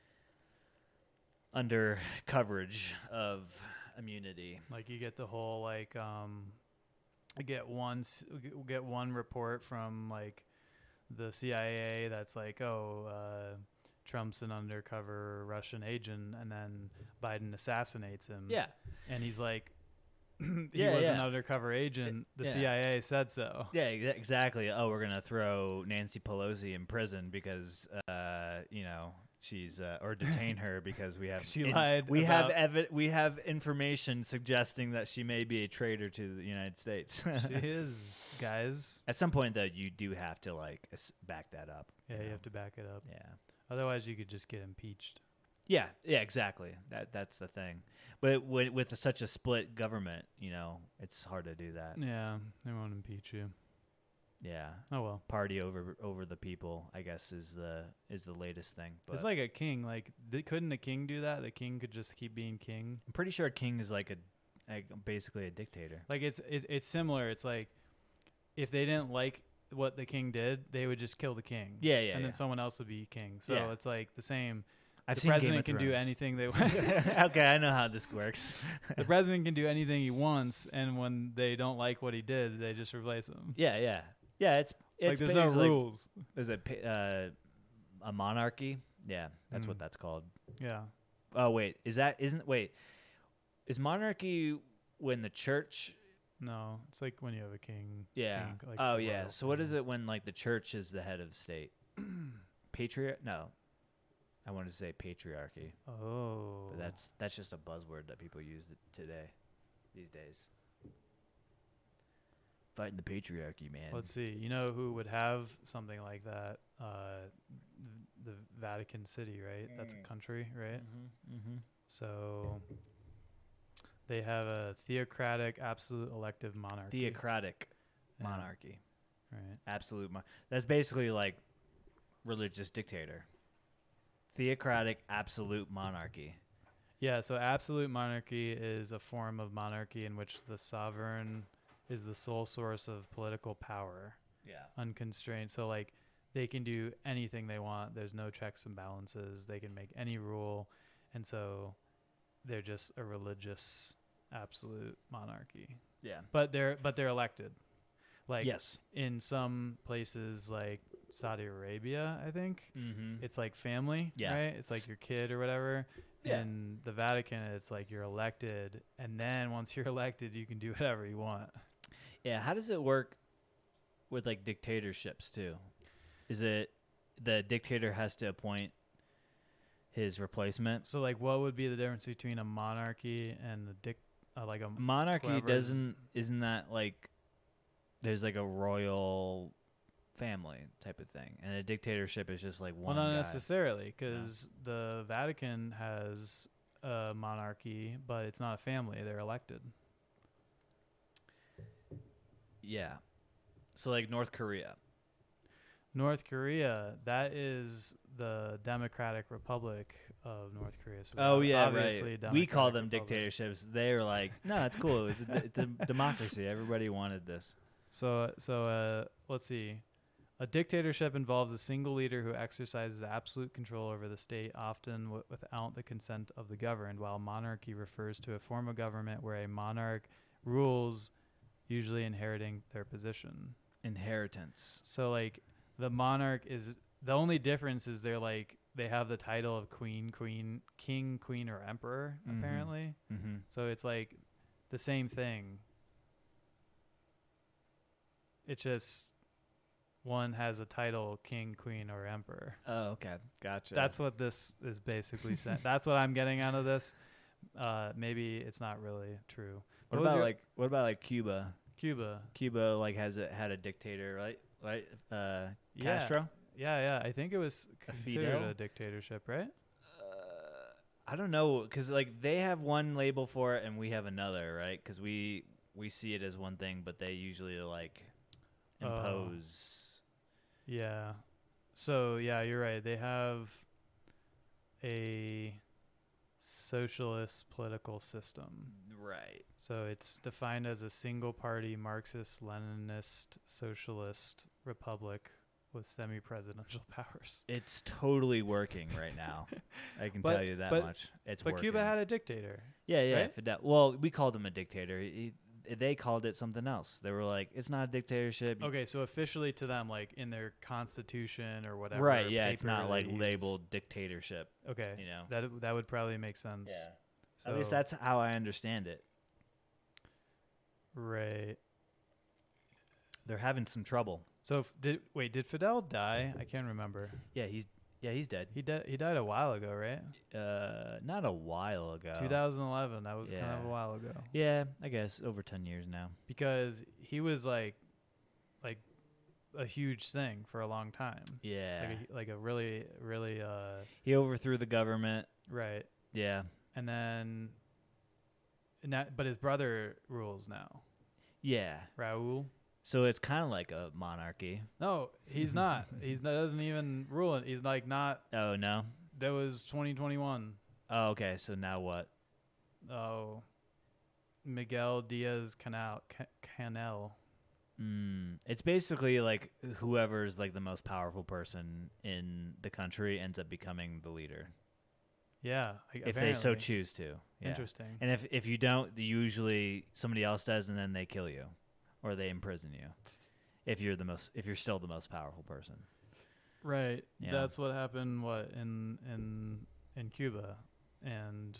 under coverage of immunity. Like you get the whole like um, I get one s- g- get one report from like the C I A that's like, oh, uh, Trump's an undercover Russian agent, and then Biden assassinates him. Yeah, and he's like, he Yeah, was an yeah. undercover agent. The yeah. C I A said so. yeah, exa- exactly. Oh, we're gonna throw Nancy Pelosi in prison because uh, you know. She's uh, or detain her because we have She lied We have about- evi- we have information suggesting that she may be a traitor to the United States. She is, guys. At some point, though, you do have to like s- back that up. Yeah, you know? have to back it up. Yeah, Otherwise, you could just get impeached. yeah, yeah. Exactly. That that's the thing. But with, with such a split government, you know, it's hard to do that. Yeah, they won't impeach you. Yeah, Oh well. party over over the people, I guess, is the is the latest thing. But It's like a king. Like, th- couldn't a king do that? The king could just keep being king. I'm pretty sure a king is like a like basically a dictator. Like, it's it, it's similar. It's like if they didn't like what the king did, they would just kill the king. Yeah, yeah. and yeah. then someone else would be king. So Yeah. it's like the same. I've the seen Game president of can do Thrones. anything they want. Okay, I know how this works. The president can do anything he wants, and when they don't like what he did, they just replace him. Yeah, yeah, yeah. It's Like, it's there's ba- no it's like- rules. There's a pa- uh, a monarchy. Yeah, that's what Mm. that's called. Yeah. Oh wait, is that isn't wait? Is monarchy when the church? No, it's like when you have a king. Yeah. king, like oh the yeah. royal So what is family. it when like the church is the head of the state? Patriarch? No, I wanted to say patriarchy, Oh. but that's that's just a buzzword that people use it today, these days. Fighting the patriarchy, man. Let's see. You know who would have something like that? Uh, th- the Vatican City, right? That's a Mm. country, right? Mm-hmm, mm-hmm. So they have a theocratic, absolute elective monarchy. Theocratic Yeah, monarchy. Right. Absolute. Mon- that's basically like religious dictator. Theocratic absolute monarchy. Yeah. So absolute monarchy is a form of monarchy in which the sovereign is the sole source of political power, Yeah. unconstrained. So like they can do anything they want. There's no checks and balances. They can make any rule, and so they're just a religious absolute monarchy. Yeah. but they're but they're elected. Like yes. in some places like Saudi Arabia, I think Mm-hmm. it's like family, Yeah. right? It's like your kid or whatever. Yeah. In the Vatican, it's like you're elected, and then once you're elected, you can do whatever you want. Yeah. How does it work with like dictatorships too? Is it the dictator has to appoint his replacement? So, like, what would be the difference between a monarchy and a dic, uh, like a Monarchy whoever's- doesn't isn't that like there's like a royal family type of thing, and a dictatorship is just like well, one not guy. necessarily, because the Vatican has a monarchy, but it's not a family; they're elected. Yeah. So like North Korea. North Korea, that is the Democratic Republic of North Korea. So Oh they're yeah, obviously right. a We call democratic them republic. dictatorships. They're like, no, it's cool. It's a, it's a democracy. Everybody wanted this. So, so uh, let's see. A dictatorship involves a single leader who exercises absolute control over the state, often w- without the consent of the governed, while monarchy refers to a form of government where a monarch rules, usually inheriting their position. Inheritance. So, like, the monarch is the only difference is they're like they have the title of queen, queen, king, queen, or emperor, Mhm. apparently. Mm-hmm. So it's like the same thing. It's just one has a title, king, queen, or emperor. Oh, okay. Gotcha. That's what this is basically saying. That's what I'm getting out of this. Uh, maybe it's not really true. what was about your- like what about like Cuba? Cuba? Cuba like has a, had a dictator, right? Right? Uh, Yeah. Castro. Yeah, yeah. I think it was A considered Fidel? a dictatorship, right? Uh, I don't know, cause like they have one label for it and we have another, right? Cause we we see it as one thing, but they usually like Oh. impose. Yeah. So yeah, you're right. They have a socialist political system. Right. So it's defined as a single party Marxist Leninist socialist republic with semi-presidential powers. It's totally working right now. I can But- tell you that but- much. It's But working. Cuba had a dictator. yeah, yeah. right? Fidel. Well, we called him a dictator. He, they called it something else. They were like, "It's not a dictatorship." Okay, so officially to them, like in their constitution or whatever. right? Yeah, it's paper not they like use. labeled dictatorship. Okay, You know. that that would probably make sense. At least So- that's how I understand it. right. They're having some trouble. So f- did wait? Did Fidel die? I can't remember. Yeah, he's yeah he's dead. He died. He died a while ago, right? Uh, not a while ago. twenty eleven. That was kind of a Yeah. while ago. Yeah, I guess over ten years now. Because he was like, like, a huge thing for a long time. Yeah, Like a, like a really, really uh he overthrew the government. right. Yeah, And then, and that, but his brother rules now. yeah. Raul. So it's kind of like a monarchy. No, he's not. He's not, doesn't even rule it. He's like not. Oh no. That was twenty twenty-one. Oh, okay. So now what? Oh, Miguel Diaz Canal Ca- Canel. Mm, it's basically like whoever's like the most powerful person in the country ends up becoming the leader Yeah, like, if they so apparently. choose to. Yeah. Interesting. And if if you don't, the usually somebody else does, and then they kill you, or they imprison you. If you're the most, if you're still the most powerful person. Right. Yeah. That's what happened. What in in in Cuba and.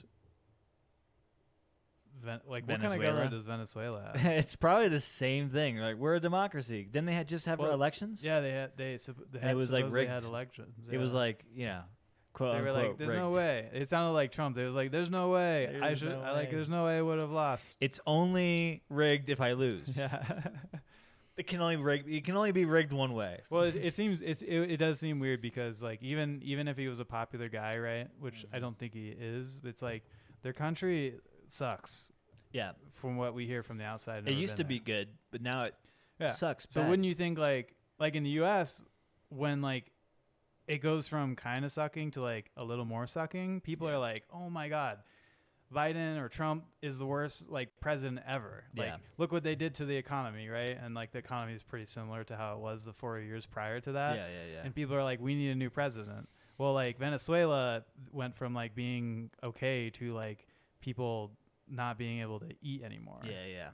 Ven- like what kind of Venezuela? government does Venezuela have? It's probably the same thing. Like we're a democracy. Didn't they had just have Well, elections? Yeah, they had they, sup- they And had it was, like, supposedly had rigged. elections. It was yeah. like yeah, quote they were unquote like, "There's no rigged. way." It sounded like Trump. They was like, "There's no way. I There's should. no I like. way." There's no way I would have lost." It's only rigged if I lose. Yeah. It can only rig. It can only be rigged one way. Well, it, it seems it's it, it does seem weird because like even even if he was a popular guy, right? Which I Mhm. don't think he is. It's like their country sucks Yeah, from what we hear from the outside. I've it never used to been be there. good, but now it Yeah. sucks. So bad. wouldn't you think like like in the U S when like it goes from kind of sucking to like a little more sucking, people Yeah. are like, "Oh my god, Biden or Trump is the worst like president ever." Like Yeah. look what they did to the economy, right? And like the economy is pretty similar to how it was the four years prior to that. Yeah, yeah, yeah. And people are like, "We need a new president." Well, like Venezuela went from like being okay to like people not being able to eat anymore. yeah, yeah.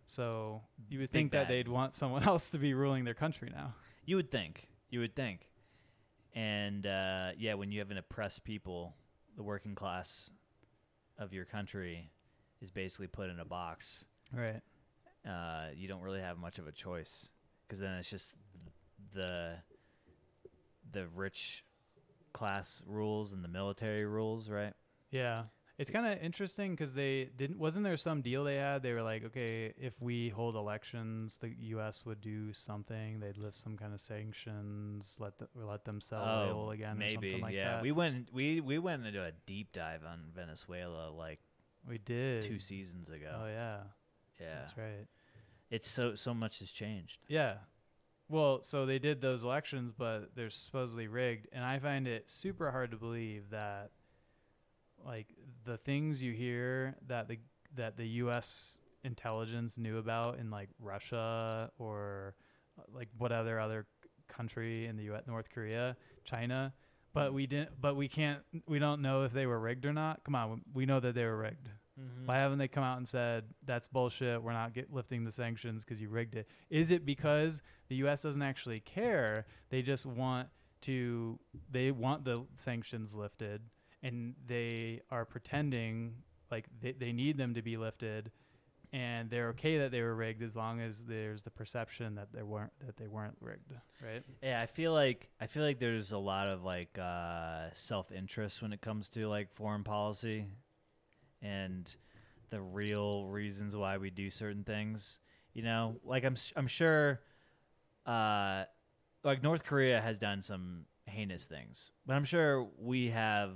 So you would Big think that bad. they'd want someone else to be ruling their country now. You would think. You would think. And uh, yeah, when you have an oppressed people, the working class of your country is basically put in a box. Right. Uh, you don't really have much of a choice, because then it's just the the rich class rules and the military rules, right? Yeah. It's kind of interesting because they didn't, wasn't there some deal they had? They were like, okay, if we hold elections, the U S would do something. They'd lift some kind of sanctions, let the, or let them sell oil again maybe, or something like yeah. that. We went we we went into a deep dive on Venezuela like We did. two seasons ago. Oh, yeah. Yeah, That's right. it's so so much has changed. Yeah. Well, so they did those elections, but they're supposedly rigged. And I find it super hard to believe that, like, the things you hear that the that the U S intelligence knew about in, like, Russia or, uh, like, what other other country in the U S, North Korea, China, but we didn't. But we can't. We don't know if they were rigged or not. Come on, we know that they were rigged. Mm-hmm. Why haven't they come out and said that's bullshit? We're not get lifting the sanctions because you rigged it. Is it because the U S doesn't actually care? They just want to. They want the sanctions lifted, and they are pretending like they, they need them to be lifted, and they're okay that they were rigged as long as there's the perception that they weren't that they weren't rigged, right? Yeah, I feel like I feel like there's a lot of like uh, self-interest when it comes to like foreign policy, and the real reasons why we do certain things. You know, like I'm I'm sure, uh, like North Korea has done some heinous things, but I'm sure we have.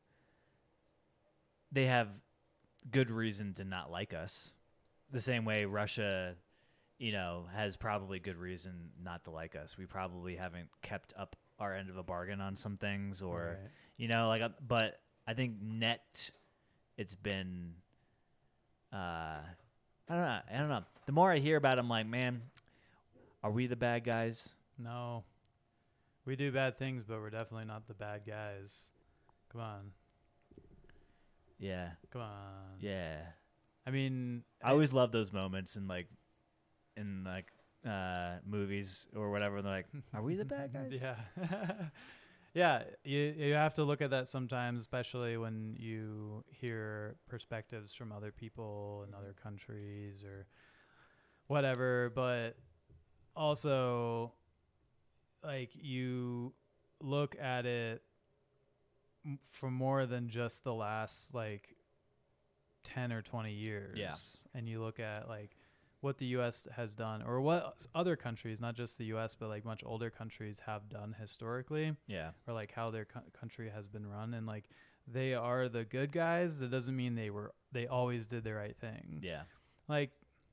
They have good reason to not like us, the same way Russia, you know, has probably good reason not to like us. We probably haven't kept up our end of a bargain on some things, or Right. you know, like. uh, But I think net, it's been. Uh, I don't know. I don't know. The more I hear about it, I'm like, man, are we the bad guys? No, we do bad things, but we're definitely not the bad guys. Come on, Yeah, come on. yeah. I mean, I always love those moments in like, in like, uh, movies or whatever. They're like, are we the bad guys? Yeah. Yeah, you you have to look at that sometimes, especially when you hear perspectives from other people in other countries or whatever. But also, like, you look at it m- for more than just the last like ten or twenty years. Yeah. And you look at like what the U S has done, or what s- other countries, not just the U S, but like much older countries have done historically, Yeah. or like how their co- country has been run. And like they are the good guys. That doesn't mean they were, they always did the right thing. Yeah. Like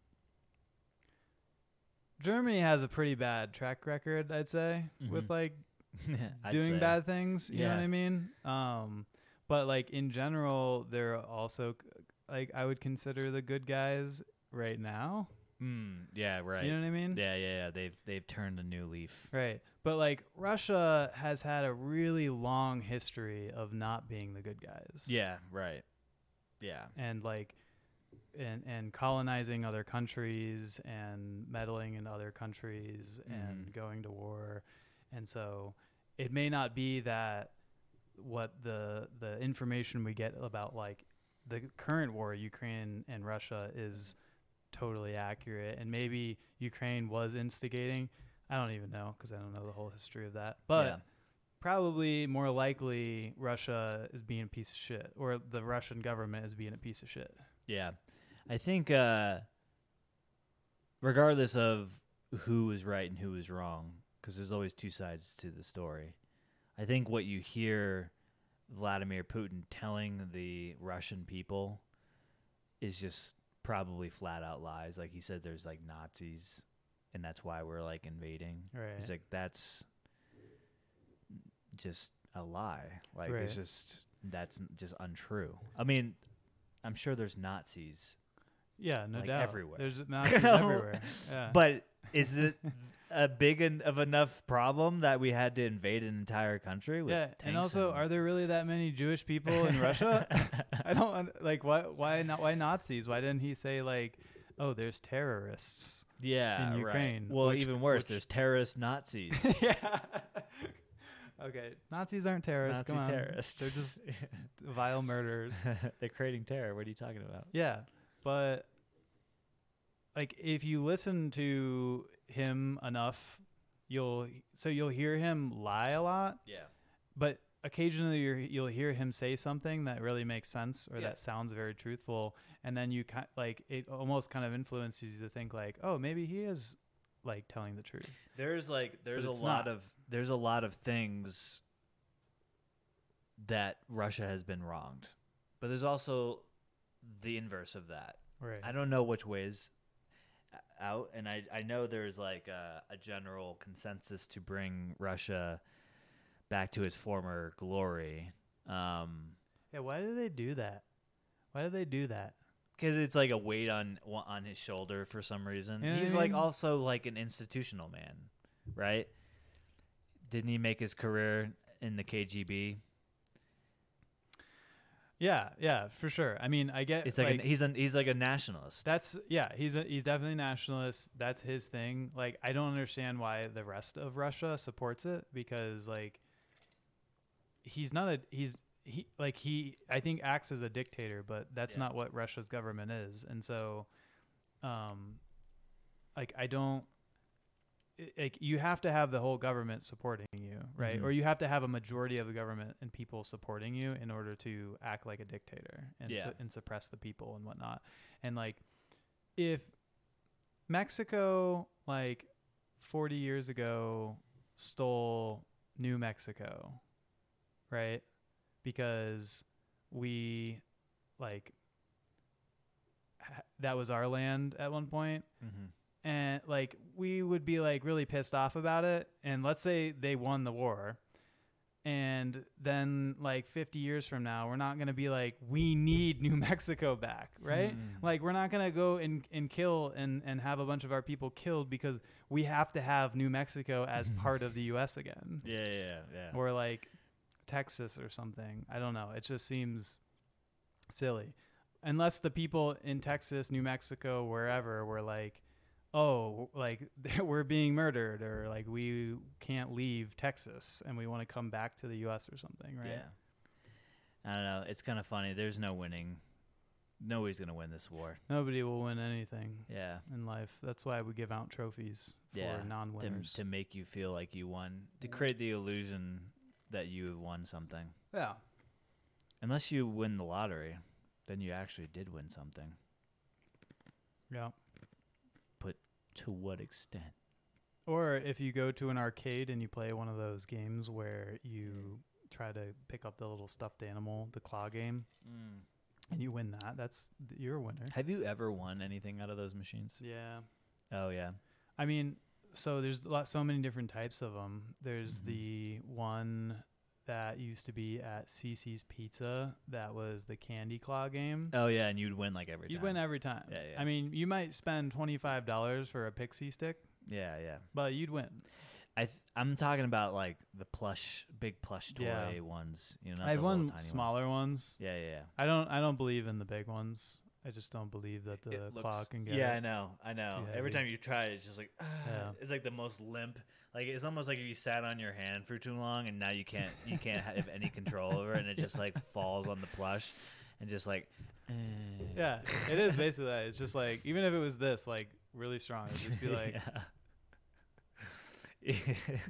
Germany has a pretty bad track record, I'd say, with Mhm. like I'd doing say. bad things. You know what Yeah. I mean? Um, but like in general, they're also c- like I would consider the good guys right now. Mm, yeah. Right. You know what I mean? Yeah. Yeah. Yeah. They've they've turned a new leaf. Right. But like Russia has had a really long history of not being the good guys. Yeah. Right. Yeah. And like and and colonizing other countries and meddling in other countries and Mhm. going to war. And so it may not be that what the the information we get about like the current war, Ukraine and Russia, is totally accurate, and maybe Ukraine was instigating. I don't even know because I don't know the whole history of that. But Yeah. probably more likely Russia is being a piece of shit, or the Russian government is being a piece of shit. Yeah. I think uh, regardless of who was right and who was wrong, because there's always two sides to the story, I think what you hear Vladimir Putin telling the Russian people is just probably flat out lies. Like he said, there's like Nazis, and that's why we're like invading. Right. He's like, that's just a lie. Like Right. it's just that's n- just untrue. I mean, I'm sure there's Nazis, Yeah, no like, doubt. everywhere. There's Nazis everywhere. Yeah. but is it a big en- of enough problem that we had to invade an entire country with yeah, tanks? and also, are there really that many Jewish people in Russia? I don't un- like why. Why not? Why Nazis? Why didn't he say like oh, there's terrorists. Yeah, in Ukraine, right. Well, which- even worse, which- there's terrorist Nazis. Yeah. Okay, Nazis aren't terrorists. Nazi Come on. terrorists. They're just vile murderers. They're creating terror. What are you talking about? Yeah, but like if you listen to him enough, you'll so you'll hear him lie a lot, Yeah. but occasionally you're, you'll hear him say something that really makes sense or Yeah. that sounds very truthful, and then you kind like it almost kind of influences you to think like, oh, maybe he is like telling the truth. There's like there's a it's lot not. of there's a lot of things that Russia has been wronged, but there's also the inverse of that. Right. I don't know which ways out, and I I know there's like a, a general consensus to bring Russia back to its former glory. Um, Yeah. Why do they do that? Why do they do that? Because it's like a weight on on his shoulder for some reason. You know what I He's like mean? also like an institutional man, right? Didn't he make his career in the K G B? Yeah. Yeah. For sure. I mean, I get It's like, like an, he's an he's like a nationalist. That's yeah, he's a, he's definitely nationalist. That's his thing. Like I don't understand why the rest of Russia supports it because like he's not a he's he like he I think acts as a dictator, but that's Yeah. not what Russia's government is. And so um like I don't i- like you have to have the whole government supporting you, right? Mhm. Or you have to have a majority of the government and people supporting you in order to act like a dictator and Yeah. su- and suppress the people and whatnot. And like if Mexico like forty years ago stole New Mexico, right? Because we like ha- that was our land at one point, Mm-hmm. and like we would be like really pissed off about it, and let's say they won the war, and then like fifty years from now we're not going to be like we need New Mexico back, right? Mm. Like we're not going to go and, and kill and, and have a bunch of our people killed because we have to have New Mexico as part of the U S again, Yeah, yeah, yeah. yeah. or like Texas or something. I don't know. It just seems silly. Unless the people in Texas, New Mexico, wherever were like, oh, like we're being murdered, or like we can't leave Texas and we want to come back to the U S or something, right? Yeah. I don't know. It's kind of funny. There's no winning. Nobody's gonna win this war. Nobody will win anything Yeah. in life. That's why we give out trophies for Yeah. To, non-winners. to make you feel like you won, to Yeah. create the illusion that you have won something. yeah. Unless you win the lottery, then you actually did win something. Yeah. To what extent? Or if you go to an arcade and you play one of those games where you try to pick up the little stuffed animal, the claw game, Mm. and you win that, that's you're a winner. Have you ever won anything out of those machines? Yeah. Oh yeah. I mean, so there's a lot, so many different types of them. There's Mhm. the one that used to be at Cece's Pizza that was the candy claw game. Oh yeah, and you'd win like every You'd time. win every time. Yeah, yeah. I mean, you might spend twenty-five dollars for a pixie stick, Yeah, yeah. but you'd win. I th- I'm talking about like the plush, big plush toy Yeah. ones. You know, not I've the little won tiny smaller ones. One. Yeah, yeah. yeah. I don't I don't believe in the big ones. I just don't believe that the It claw looks- can get Yeah, I it. know, I know. too Every heavy. time you try it, it's just like Yeah. it's like the most limp. Like it's almost like if you sat on your hand for too long and now you can't you can't have any control over it, and it just like falls on the plush and just like. eh. Yeah, it is basically that. It's just like even if it was this like really strong, it'd just be like yeah.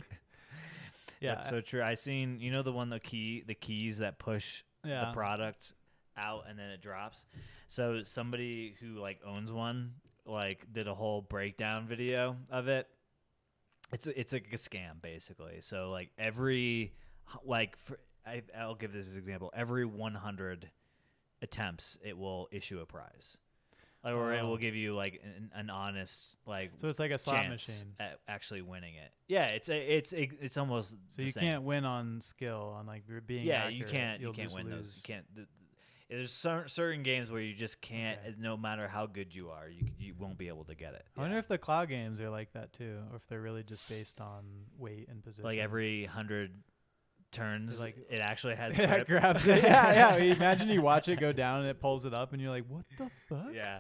yeah, That's so true. I seen you know the one the key the keys that push yeah. the product out and then it drops. So somebody who like owns one like did a whole breakdown video of it. It's a, it's like a scam basically. So like every like for, I I'll give this as an example. Every one hundred attempts, it will issue a prize. Like, or it Oh. will give you like an, an honest like So it's like a slot chance machine. at actually winning it. Yeah, it's a, it's a, it's almost So the you same. can't win on skill on like you're being Yeah, you accurate. can't. You You'll can't just win those. lose. You can't. th- th- There's cer- certain games where you just can't. Okay. No matter how good you are, you c- you won't be able to get it. I wonder Yeah. if the claw games are like that too, or if they're really just based on weight and position. like every hundred turns, like- like it actually has. yeah, grip. grabs it. Yeah, yeah. Imagine you watch it go down and it pulls it up, and you're like, "What the fuck?" Yeah,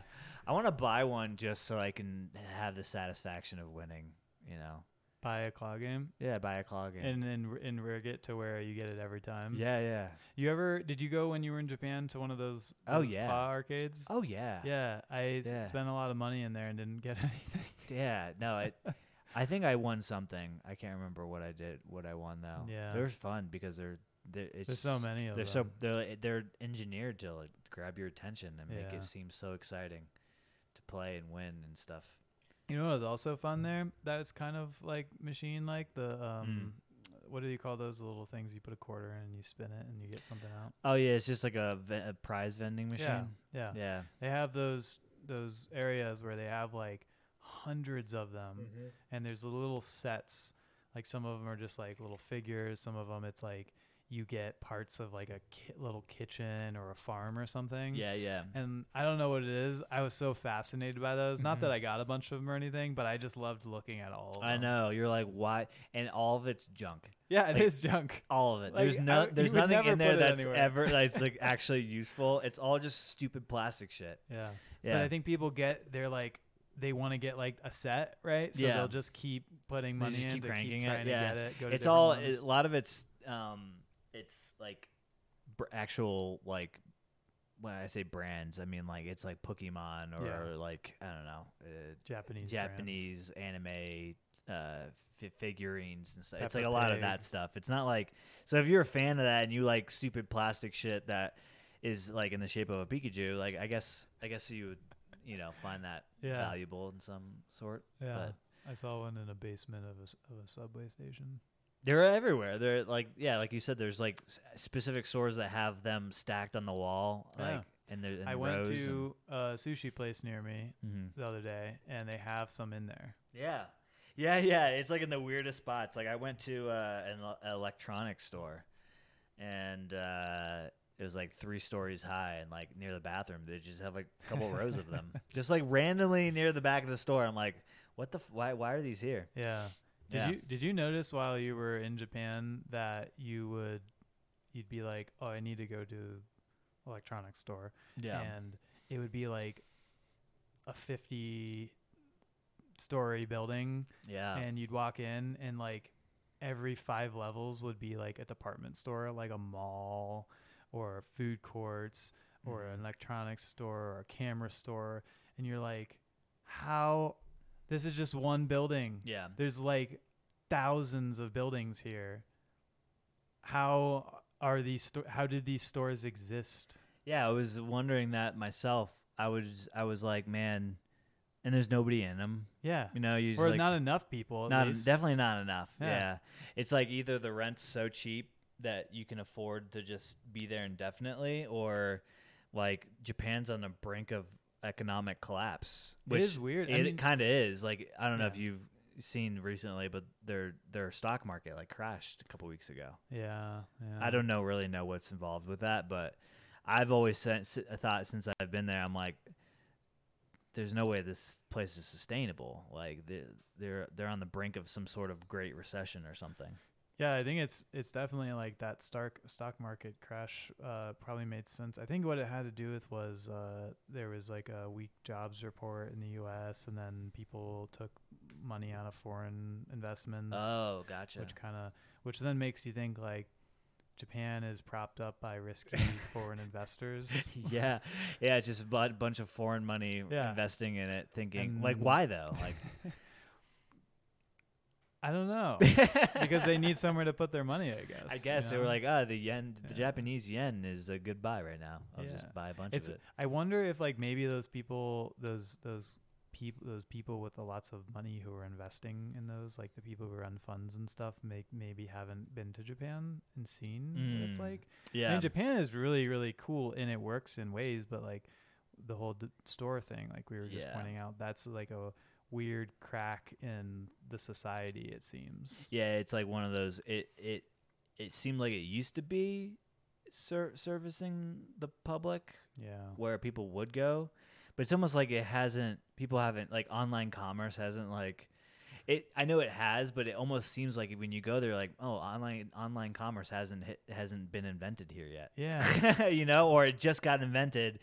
I want to buy one just so I can have the satisfaction of winning. You know. Buy a claw game. Yeah, buy a claw game. And then and rig it to where you get it every time. Yeah, yeah. You ever did you go when you were in Japan to one of those, Oh, those yeah. claw arcades? Oh yeah. Yeah, I Yeah. spent a lot of money in there and didn't get anything. Yeah. No, it. I think I won something. I can't remember what I did. What I won though. Yeah. They're fun because they're. they're it's, There's so many of They're them. so they're they're engineered to like, grab your attention and make Yeah. it seem so exciting to play and win and stuff. You know what was also fun there? That's kind of like machine like the um what do you call those little things you put a quarter in and you spin it and you get something out? Oh yeah, it's just like a, ve- a prize vending machine. Yeah. Yeah. Yeah. They have those those areas where they have like hundreds of them and there's the little sets. Like some of them are just like little figures, some of them it's like you get parts of like a ki- little kitchen or a farm or something. Yeah, yeah. And I don't know what it is. I was so fascinated by those. Not Mhm. that I got a bunch of them or anything, but I just loved looking at all of I them. know. You're like, why? And all of it's junk. Yeah, it is Like, junk. All of it. Like, there's no. I- there's you would nothing never in there put it that's anywhere. ever that's like actually useful. It's all just stupid plastic shit. Yeah. Yeah. But I think people get, they're like, they want to get like a set, right? So Yeah. they'll just keep putting They money just in keep to cranking keep it, trying to yeah. get it. Go to it's different all. ones. It, a lot of it's. Um. It's like, br- actual like. When I say brands, I mean like it's like Pokemon or Yeah. like I don't know, uh, Japanese brands. Japanese anime uh, fi- figurines and stuff. It's Peppa like a lot of Pig. that stuff. It's not like so if you're a fan of that and you like stupid plastic shit that is like in the shape of a Pikachu, like I guess I guess you would you know find that Yeah. valuable in some sort. Yeah. But I saw one in a basement of a, s- of a subway station. they're everywhere. They're like yeah, like you said. There's like s- specific stores that have them stacked on the wall, like Yeah. and they're in I went rows to a sushi place near me and, Mhm. the other day, and they have some in there. Yeah. Yeah, yeah. It's like in the weirdest spots. Like I went to uh, an el- electronics store and uh, it was like three stories high and like near the bathroom. They just have like a couple rows of them. Just like randomly near the back of the store. I'm like, what the f- why why are these here? Yeah. Did Yeah. you did you notice while you were in Japan that you would you'd be like, "Oh, I need to go to electronics store." And it would be like a fifty story building yeah. and you'd walk in and like every five levels would be like a department store, like a mall or food courts or Mhm. an electronics store or a camera store, and you're like, how this is just one building. yeah. There's like thousands of buildings here. How are these sto- how did these stores exist? Yeah, I was wondering that myself. I was I was like, man, and there's nobody in them. Yeah. You know, you just Or like, not enough people. At Not least. definitely not enough. Yeah. Yeah. It's like either the rent's so cheap that you can afford to just be there indefinitely, or like Japan's on the brink of economic collapse. It Which is weird. I It, mean- kind of is. Like I don't know if Yeah. you've seen recently, but their their stock market like crashed a couple weeks ago. Yeah. Yeah. I don't know really know what's involved with that, but I've always said, thought since I've been there, I'm like, there's no way this place is sustainable. Like they're they're they're on the brink of some sort of great recession or something. Yeah, I think it's it's definitely like that stock stock market crash uh, probably made sense. I think what it had to do with was uh, there was like a weak jobs report in the U S and then people took money out of foreign investments. Oh, gotcha. Which kind of which then makes you think like Japan is propped up by risky foreign investors. yeah, yeah, it's just a bu- bunch of foreign money Yeah. investing in it, thinking And- like, why though? Like, I don't know. Because they need somewhere to put their money, I guess. I guess you they were know? like, ah, the yen, the Yeah. Japanese yen is a good buy right now. I'll Yeah. just buy a bunch It's of it. I wonder if like maybe those people those those people those people with a lots of money who are investing in those, like the people who run funds and stuff, make maybe haven't been to Japan and seen what it's Mm. like. I Yeah, mean, Japan is really really cool and it works in ways, but like the whole d- store thing, like we were just Yeah. pointing out, that's like a weird crack in the society, it seems. yeah, it's like one of those. It it it seemed like it used to be ser- servicing the public Yeah. where people would go, but it's almost like it hasn't. People haven't like online commerce hasn't like it. I know it has, but it almost seems like when you go there, like oh, online online commerce hasn't hit, hasn't been invented here yet. Yeah. you know, or it just got invented,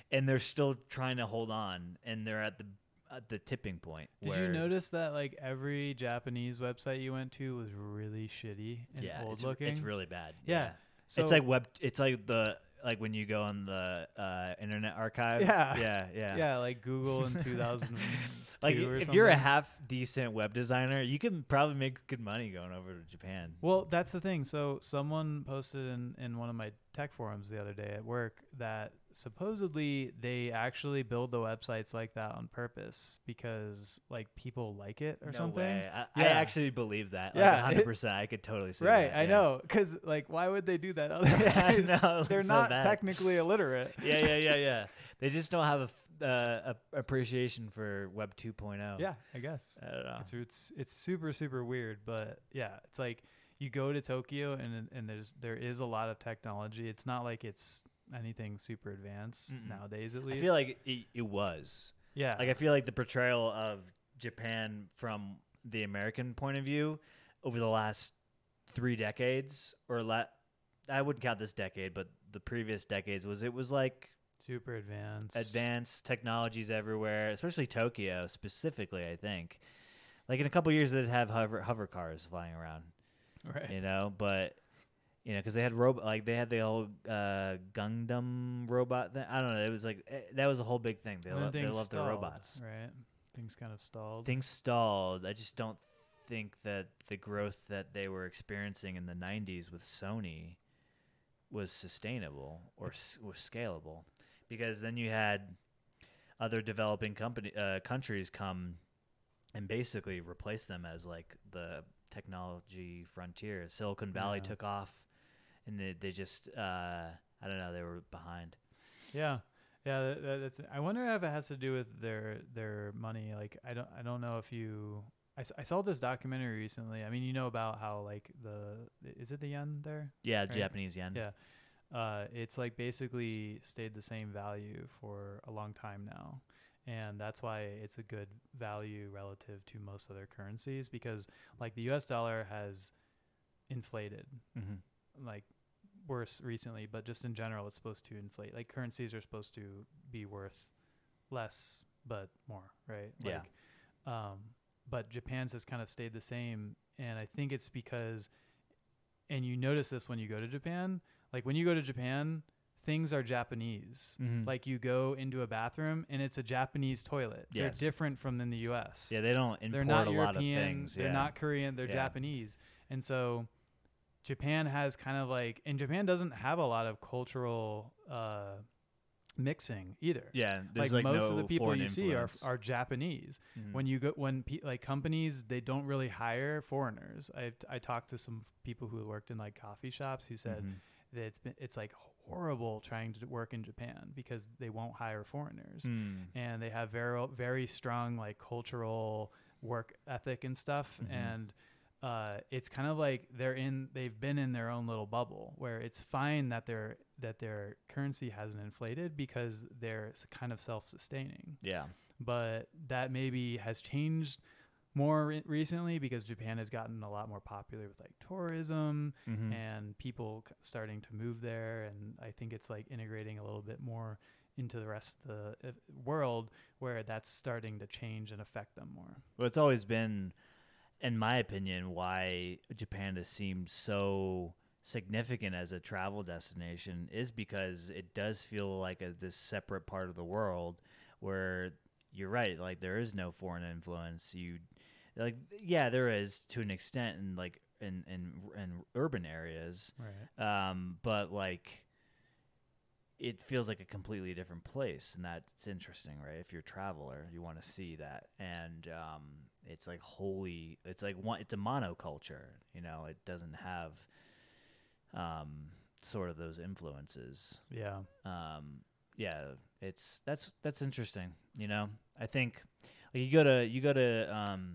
and they're still trying to hold on, and they're at the at the tipping point. Did where, you notice that like every Japanese website you went to was really shitty and yeah, old it's, looking? it's really bad. Yeah. Yeah. So it's like web. It's like the like when you go on the uh, Internet Archive. Yeah. Yeah. Yeah. yeah, like Google in two thousand two Like or if something. you're a half decent web designer, you can probably make good money going over to Japan. Well, that's the thing. So someone posted in, in one of my tech forums the other day at work that supposedly they actually build the websites like that on purpose because like people like it or no something. way. I, I Yeah. actually believe that. Like Yeah, one hundred percent. I could totally see Right, that. I yeah. know. Because like, why would they do that? I Otherwise, know, it they're looks so not bad. technically illiterate. Yeah, yeah, yeah, yeah. They just don't have a f- uh, a appreciation for Web 2.0. Yeah, I guess. I don't know. It's, it's it's super super weird, but yeah, it's like you go to Tokyo and and there's there is a lot of technology. It's not like it's anything super advanced Mm-mm. nowadays, at least. I feel like it, it was. yeah, Like I feel like the portrayal of Japan from the American point of view over the last three decades, or la- I wouldn't count this decade, but the previous decades was it was like super advanced. advanced technologies everywhere, especially Tokyo specifically. I think, like in a couple years, they'd have hover hover cars flying around, right? you know. But you know, because they had robot, like they had the old uh, Gundam robot thing. I don't know. It was like eh, that was a whole big thing. They And then love they things love their stalled, robots. right? Things kind of stalled. Things stalled. I just don't think that the growth that they were experiencing in the nineties with Sony was sustainable or s- was scalable, because then you had other developing company uh, countries come and basically replace them as like the technology frontier. Silicon Valley Yeah. took off, and they, they just uh, I don't know, they were behind. Yeah, yeah. That, that, that's. I wonder if it has to do with their their money. Like, I don't. I don't know if you. I, s- I saw this documentary recently. I mean, you know about how like the is it the yen there? Yeah, Right. Japanese yen. Yeah. Uh, it's like basically stayed the same value for a long time now. And that's why it's a good value relative to most other currencies, because like the U S dollar has inflated Mm-hmm. like worse recently, but just in general, it's supposed to inflate. Like currencies are supposed to be worth less, but more, right? Yeah. Like, um, but Japan's has kind of stayed the same. And I think it's because, and you notice this when you go to Japan, like when you go to Japan, things are Japanese. Mhm. Like you go into a bathroom and it's a Japanese toilet. Yes. They're different from in the U S. Yeah, they don't import They're not a European. lot of things. They're yeah. not Korean. They're Yeah. Japanese. And so Japan has kind of like, and Japan doesn't have a lot of cultural uh, mixing either. Yeah, there's Like, like, most no of the people foreign you see are influence. are Japanese. Mhm. When you go, when pe- like companies, they don't really hire foreigners. I I talked to some people who worked in like coffee shops who said Mhm. that it's been it's like horrible trying to work in Japan because they won't hire foreigners. Mm. And they have very very strong like cultural work ethic and stuff. Mhm. And uh, it's kind of like they're in they've been in their own little bubble where it's fine that their that their currency hasn't inflated because they're s- kind of self-sustaining. Yeah. But that maybe has changed more re- recently because Japan has gotten a lot more popular with like tourism Mhm. and people c- starting to move there, and I think it's like integrating a little bit more into the rest of the uh, world where that's starting to change and affect them more. Well, it's always been, in my opinion, why Japan has seemed so significant as a travel destination is because it does feel like a, this separate part of the world where you're right, like there is no foreign influence. You like, yeah, there is to an extent in like in in, in urban areas, Right. um, but like it feels like a completely different place, and that's interesting, right? If you're a traveler, you want to see that, and um, it's like holy. It's like one. It's a monoculture, you know. It doesn't have um, sort of those influences. Yeah. Um, yeah, it's that's that's interesting. You know, I think like you go to you go to um,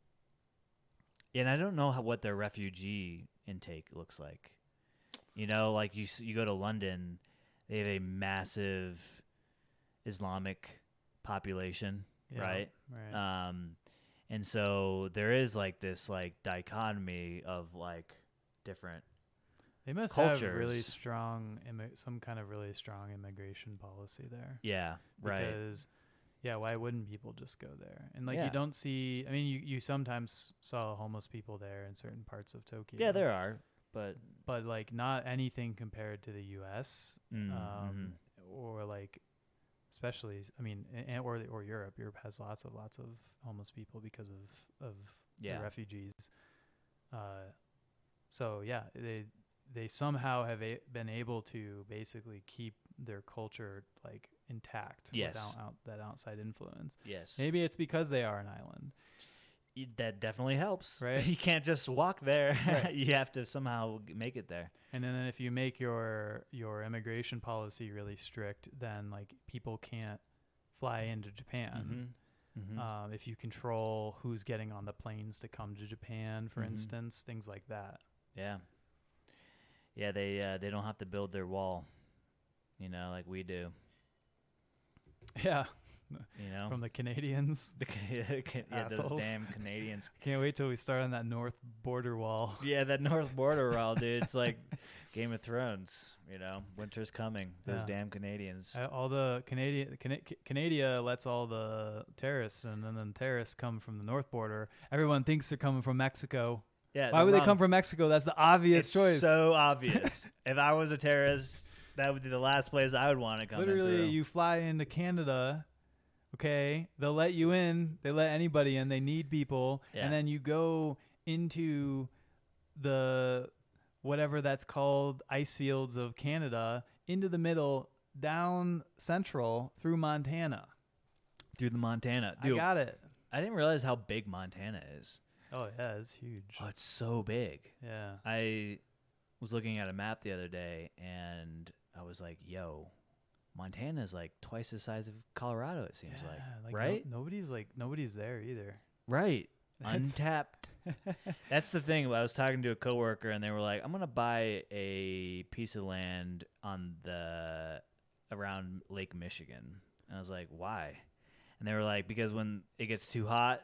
and I don't know how, what their refugee intake looks like. You know, like you s- you go to London, they have a massive Islamic population, Yeah. right? Right. Um, and so there is like this like dichotomy of like different They must have really cultures. strong, immi- some kind of really strong immigration policy there. Yeah, right. Because, yeah, why wouldn't people just go there? And like Yeah. you don't see. I mean, you you sometimes saw homeless people there in certain parts of Tokyo. Yeah, there are, but but like not anything compared to the U S mm, um, mhm. or like, especially. I mean, a- or the- or Europe. Europe has lots of lots of homeless people because of of Yeah. the refugees. Uh, so yeah, they they somehow have a- been able to basically keep their culture like intact Yes. without out, that outside influence. Yes. Maybe it's because they are an island. Y- that definitely helps. Right. You can't just walk there. Right. You have to somehow g- make it there. And then if you make your your immigration policy really strict, then like people can't fly into Japan. Mhm. Mhm. Um, if you control who's getting on the planes to come to Japan, for Mhm. instance, things like that. Yeah. Yeah, they uh, they don't have to build their wall, you know, like we do. Yeah, You know, from the Canadians. The Ca- yeah, those Assholes. damn Canadians. Can't wait till we start on that north border wall. Yeah, that north border wall, dude. It's like Game of Thrones. You know, winter's coming. Those Yeah. damn Canadians. Uh, all the Canadian Cana- Canada lets all the terrorists, and then the terrorists come from the north border. Everyone thinks they're coming from Mexico. Yeah. Why they're would they wrong. come from Mexico? That's the obvious It's choice. so obvious. If I was a terrorist, that would be the last place I would want to come. in Literally, through. you fly into Canada, okay? They'll let you in. They let anybody in. They need people. Yeah. And then you go into the whatever that's called ice fields of Canada, into the middle, down central through Montana. through the Montana, dude. I got it. I didn't realize how big Montana is. Oh, yeah, it's huge. Oh, it's so big. Yeah. I was looking at a map the other day, and I was like, "Yo, Montana is like twice the size of Colorado." It seems Yeah, like, no- right? nobody's like nobody's there either. Right. That's- Untapped. That's the thing. I was talking to a coworker, and they were like, "I'm gonna buy a piece of land on the around Lake Michigan," and I was like, "Why?" And they were like, "Because when it gets too hot,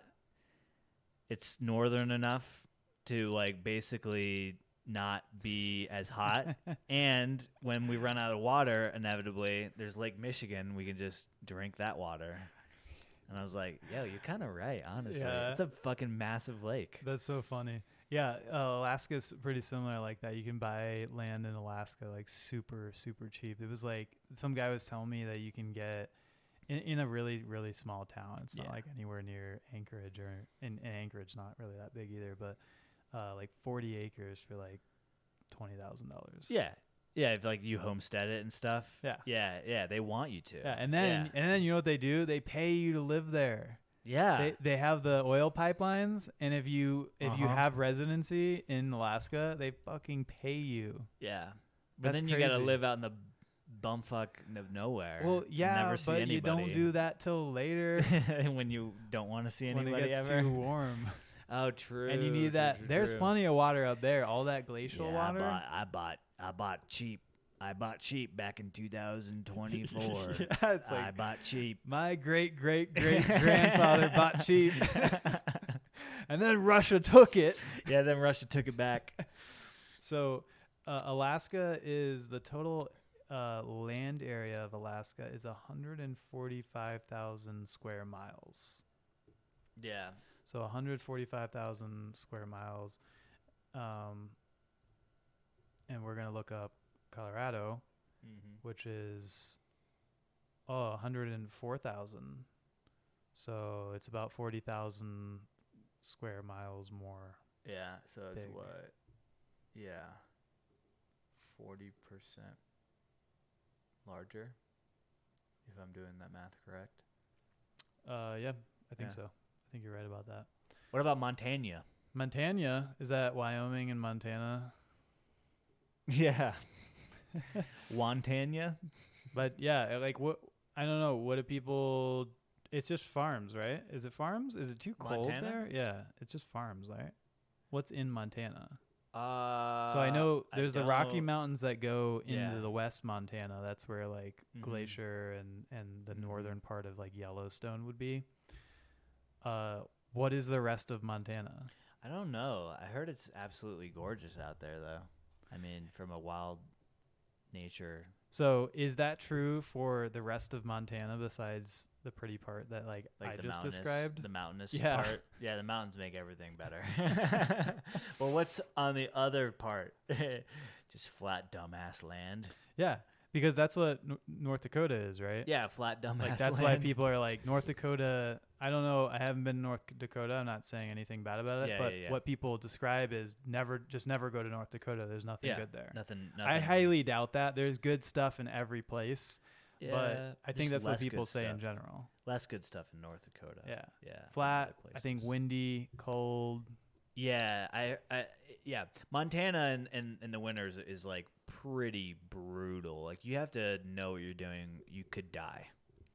it's northern enough to like basically not be as hot, and when we run out of water, inevitably, there's Lake Michigan. We can just drink that water." And I was like, "Yo, you're kind of right, honestly. Yeah. It's a fucking massive lake." That's so funny. Yeah, uh, Alaska's pretty similar like that. You can buy land in Alaska like super, super cheap. It was like some guy was telling me that you can get in, in a really, really small town. It's not Yeah. like anywhere near Anchorage, or in, in Anchorage, not really that big either, but uh, like forty acres for like twenty thousand dollars. Yeah, yeah. If like you homestead it and stuff. Yeah. yeah, yeah. They want you to. Yeah, and then yeah. and then you know what they do? They pay you to live there. yeah. They they have the oil pipelines, and if you if you Uh-huh. have residency in Alaska, they fucking pay you. yeah. But That's then you gotta crazy. live out in the bumfuck of nowhere. Well, and yeah, never see but anybody. you don't do that till later when you don't want to see when anybody it gets ever. too warm, Oh, true. and you true, need that. true, There's true. plenty of water out there. All that glacial Yeah, water. I bought, I bought, I bought cheap. I bought cheap back in two thousand twenty-four. Yeah, it's I like bought cheap. my great great great grandfather bought cheap, and then Russia took it. Yeah, then Russia took it back. So, uh, Alaska is the total uh, land area of Alaska is one hundred forty-five thousand square miles. Yeah. So one hundred forty-five thousand square miles. Um, and we're going to look up Colorado, Mm-hmm. which is oh, one hundred four thousand. So it's about forty thousand square miles more. Yeah, so it's Big. what? Yeah. forty percent larger, if I'm doing that math correct. Uh, yeah, I think Yeah. so. I think you're right about that. What about Montana? Montana, is that Wyoming and Montana? Yeah. Wantanya? But yeah, like what I don't know, what do people it's just farms, right? Is it farms? Is it too cold Montana? there? Yeah, it's just farms, right? What's in Montana? Uh, So I know there's the Rocky don't- Mountains that go into Yeah. the West Montana. That's where like Mhm. Glacier and and the Mhm. northern part of like Yellowstone would be. Uh what is the rest of Montana? I don't know. I heard it's absolutely gorgeous out there, though. I mean, from a wild nature. So is that true for the rest of Montana besides the pretty part that like, Like I the just mountainous, described? the mountainous Yeah. part. Yeah, the mountains make everything better. Well, what's on the other part? Just flat dumbass land. Yeah, because that's what N- North Dakota is, right? Yeah, flat dumbass Like that's land. why people are like North Dakota. I don't know. I haven't been to North Dakota. I'm not saying anything bad about it, Yeah, but yeah, yeah. what people describe is never, just never go to North Dakota. There's nothing Yeah, good there. Nothing. nothing I highly doubt that. There's good stuff in every place, yeah, but I think just that's what less people good say in stuff. general. Less good stuff in North Dakota. Yeah, Yeah. than flat. other I think places. windy, cold. Yeah, I, I, yeah, Montana in, in, in the winters is like pretty brutal. Like you have to know what you're doing. You could die.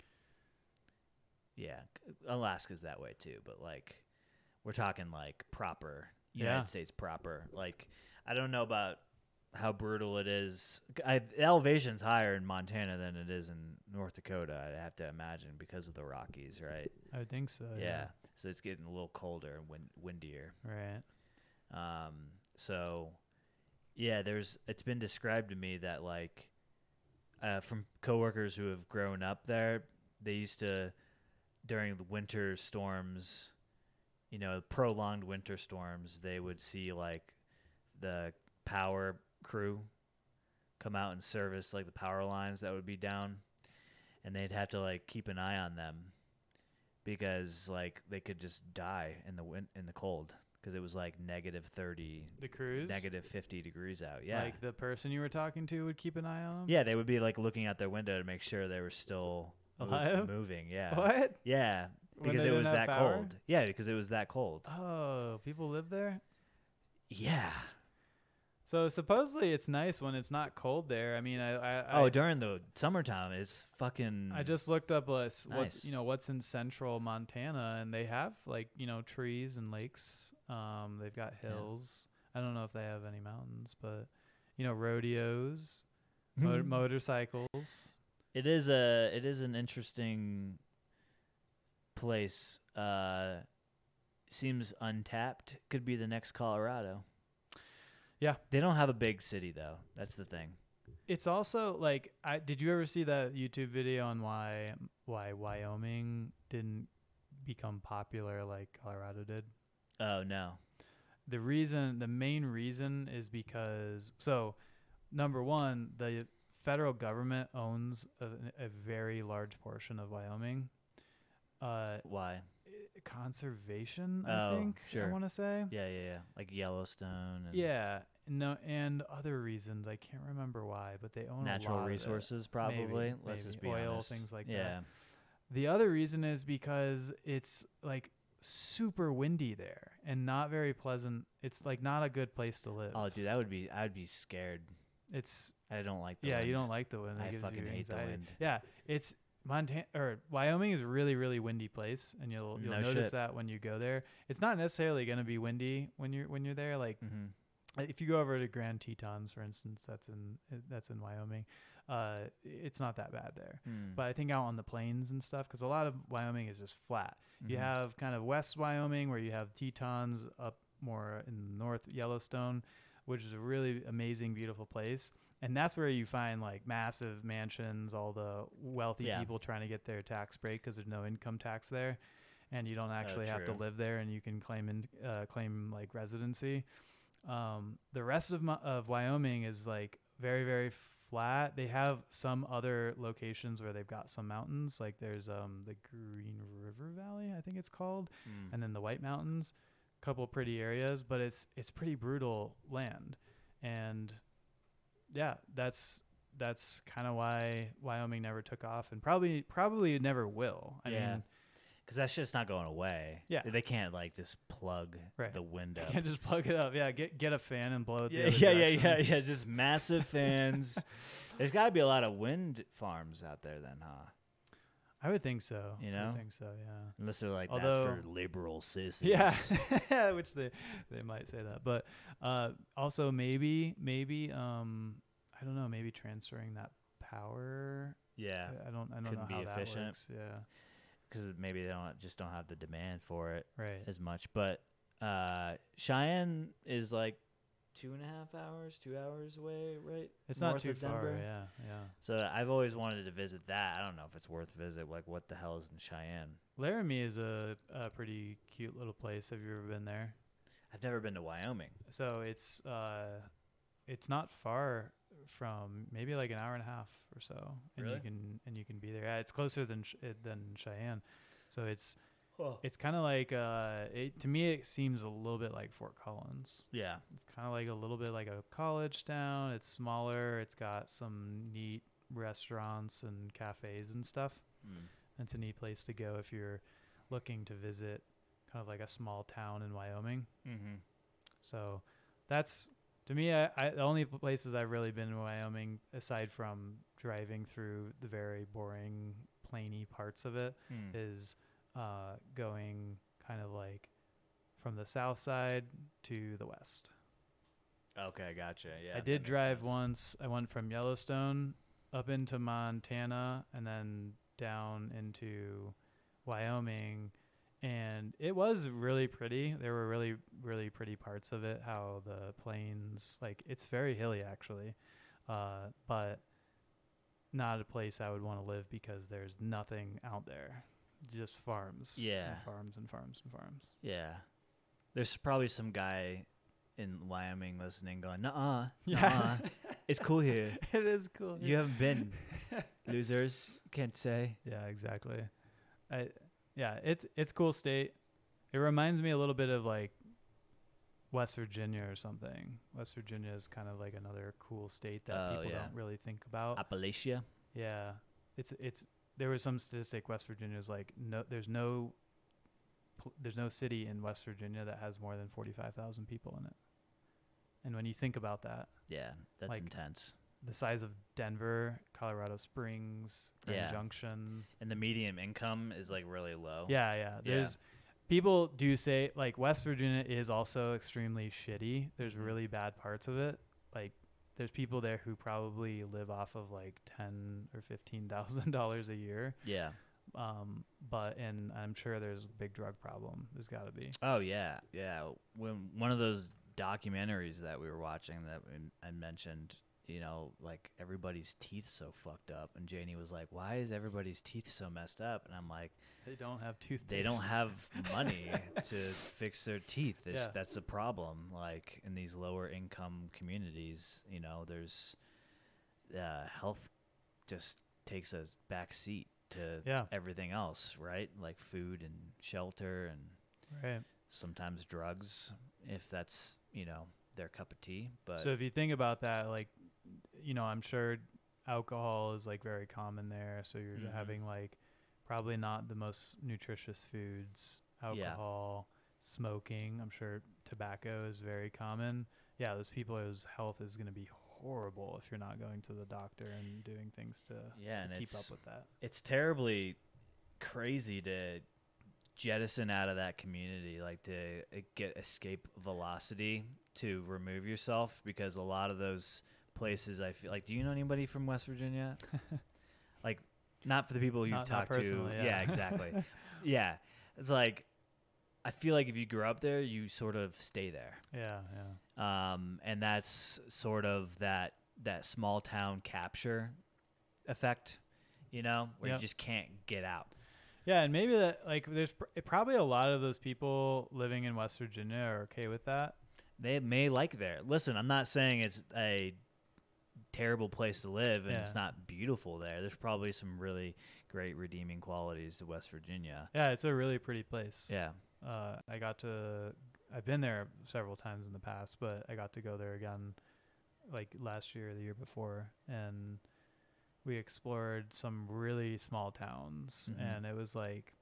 Yeah, Alaska's that way too, but like we're talking like proper United Yeah. States proper. Like I don't know about how brutal it is. I, the elevation's higher in Montana than it is in North Dakota. I have to imagine because of the Rockies, right? I would think so. yeah. Yeah. So it's getting a little colder and wind, windier. Right. Um, so yeah, there's, it's been described to me that like, uh, from coworkers who have grown up there, they used to, during the winter storms, you know, prolonged winter storms, they would see like the power crew come out and service like the power lines that would be down, and they'd have to like keep an eye on them because like they could just die in the win- in the cold because it was like negative thirty, The crews. negative fifty degrees out. Yeah. Like the person you were talking to would keep an eye on them. Yeah, they would be like looking out their window to make sure they were still mo- Alive? moving. Yeah. What? Yeah, When because they it didn't was have that power? cold. Yeah, because it was that cold. Oh, people live there. Yeah. So supposedly it's nice when it's not cold there. I mean, I I, Oh, I, during the summertime, it's fucking. I just looked up uh, s- Nice. what's you know what's in central Montana, and they have like you know trees and lakes. Um, they've got Yeah. hills. I don't know if they have any mountains, but you know rodeos, mo- motorcycles. It is a. It is an interesting place. Uh, seems untapped. Could be the next Colorado. Yeah. They don't have a big city though. That's the thing. It's also like I did you ever see that YouTube video on why why Wyoming didn't become popular like Colorado did? Oh no. The reason, the main reason is because, so number one, the federal government owns a, a very large portion of Wyoming. Uh, Why? conservation, I Oh, think, sure. I want to say. Yeah, yeah, yeah. Like Yellowstone. And Yeah. No, and other reasons. I can't remember why, but they own a Natural lot of it. resources, probably. Maybe, Let's maybe. just be Oil, honest. things like that. yeah. The other reason is because it's like super windy there and not very pleasant. It's like not a good place to live. Oh, dude, that would be. I'd be scared. It's I don't like the yeah, wind. you don't like the wind. It I gives fucking you hate the anxiety. wind. Yeah, it's Montana or Wyoming is a really really windy place, and you'll you'll No notice shit. that when you go there. It's not necessarily going to be windy when you're when you're there. Like Mm-hmm. if you go over to Grand Tetons, for instance, that's in that's in Wyoming. Uh, it's not that bad there. Mm. But I think out on the plains and stuff, because a lot of Wyoming is just flat. You Mhm. have kind of West Wyoming where you have Tetons up more in North Yellowstone, which is a really amazing, beautiful place. And that's where you find like massive mansions, all the wealthy Yeah. people trying to get their tax break because there's no income tax there. And you don't actually have to true. live there, and you can claim in, uh, claim like residency. Um, the rest of, Mo- of Wyoming is like very, very flat. They have some other locations where they've got some mountains. Like there's um, the Green River Valley, I think it's called, Mm. and then the White Mountains. A couple pretty areas, but it's it's pretty brutal land. And yeah, that's that's kind of why Wyoming never took off, and probably probably never will. I Yeah. mean, Because that shit's not going away. Yeah. They can't like just plug Right. the window. you can't just plug it up. Yeah, get get a fan and blow it. Yeah, the other yeah, yeah, yeah, direction. yeah. Just massive fans. There's got to be a lot of wind farms out there, then, huh? I would think so. You I know? would think so. Yeah. Unless they're like Although- that's for liberal sissies. Yeah, which they they might say that, but uh, also maybe maybe um I don't know, maybe transferring that power. yeah. I I don't I don't Couldn't know be how efficient. that works. Yeah, Because maybe they don't just don't have the demand for it right. as much. But uh, Cheyenne is like two and a half hours, two hours away, right? It's not North too of far. Denver. Yeah, yeah. So I've always wanted to visit that. I don't know if it's worth visit. Like, what the hell is in Cheyenne? Laramie is a, a pretty cute little place. Have you ever been there? I've never been to Wyoming. So it's uh, it's not far from maybe like an hour and a half or so, and Really? you can and you can be there. Yeah, it's closer than Ch- uh, than Cheyenne, so it's Oh. it's kind of like uh, it to me it seems a little bit like Fort Collins. Yeah. It's kind of like a little bit like a college town. It's smaller. It's got some neat restaurants and cafes and stuff. Mm. It's a neat place to go if you're looking to visit kind of like a small town in Wyoming. Mm-hmm. So that's, to me, I, I, the only places I've really been in Wyoming, aside from driving through the very boring, plainy parts of it, Mm. is uh, going kind of like from the south side to the west. Okay, gotcha. Yeah. I that did makes drive sense. once. I went from Yellowstone up into Montana and then down into Wyoming, and it was really pretty. There were really, really pretty parts of it. How the plains, like, it's very hilly actually, uh, but not a place I would want to live because there's nothing out there, just farms. Yeah. and farms and farms and farms. Yeah. There's probably some guy in Wyoming listening going, nuh-uh, Yeah. nuh-uh. It's cool here. It is cool. You haven't been. Losers. Can't say. Yeah, exactly. I yeah, it's it's cool state. It reminds me a little bit of like West Virginia or something. West Virginia is kind of like another cool state that Oh, people yeah. don't really think about. Appalachia. Yeah. It's it's there was some statistic West Virginia is like no there's no pl- there's no city in West Virginia that has more than forty-five thousand people in it. And when you think about that, Yeah, that's Like- intense. the size of Denver, Colorado Springs, Grand Yeah. Junction, And the median income is like really low. Yeah, yeah. There's people do say like West Virginia is also extremely shitty. There's Mhm. really bad parts of it. Like there's people there who probably live off of like ten or fifteen thousand dollars a year. Yeah. Um, but and I'm sure there's a big drug problem. There's got to be. Oh yeah, yeah. When one of those documentaries that we were watching that we, I mentioned, you know, like everybody's teeth so fucked up, and Janie was like, "Why is everybody's teeth so messed up?" And I'm like, They don't have toothpaste. "They don't have money to fix their teeth. It's, Yeah. That's the problem. Like in these lower income communities, you know, there's uh, health just takes a back seat to Yeah. everything else, right? Like food and shelter and Right. sometimes drugs, if that's, you know, their cup of tea. But So if you think about that, like, you know, I'm sure alcohol is like very common there. So you're Mhm. having like probably not the most nutritious foods, alcohol, smoking. I'm sure tobacco is very common. Yeah, those people whose health is going to be horrible if you're not going to the doctor and doing things to, Yeah, to and keep up it's- with that. it's terribly crazy to jettison out of that community, like to uh, get escape velocity to remove yourself, because a lot of those places, I feel like, do you know anybody from West Virginia? Like, not for the people you've Not- not talked to. personally, Yeah. yeah. exactly. Yeah. It's like, I feel like if you grew up there, you sort of stay there. Yeah, yeah. Um, and that's sort of that that small town capture effect, you know, where Yep. you just can't get out. Yeah, and maybe that, like, there's pr- probably a lot of those people living in West Virginia are okay with that. They may like there. Listen, I'm not saying it's a terrible place to live and it's Yeah. not beautiful there. There's probably some really great redeeming qualities to West Virginia. Yeah, it's a really pretty place. Yeah. Uh, I got to, I've been there several times in the past, but I got to go there again like last year or the year before. And we explored some really small towns. Mhm. And it was like,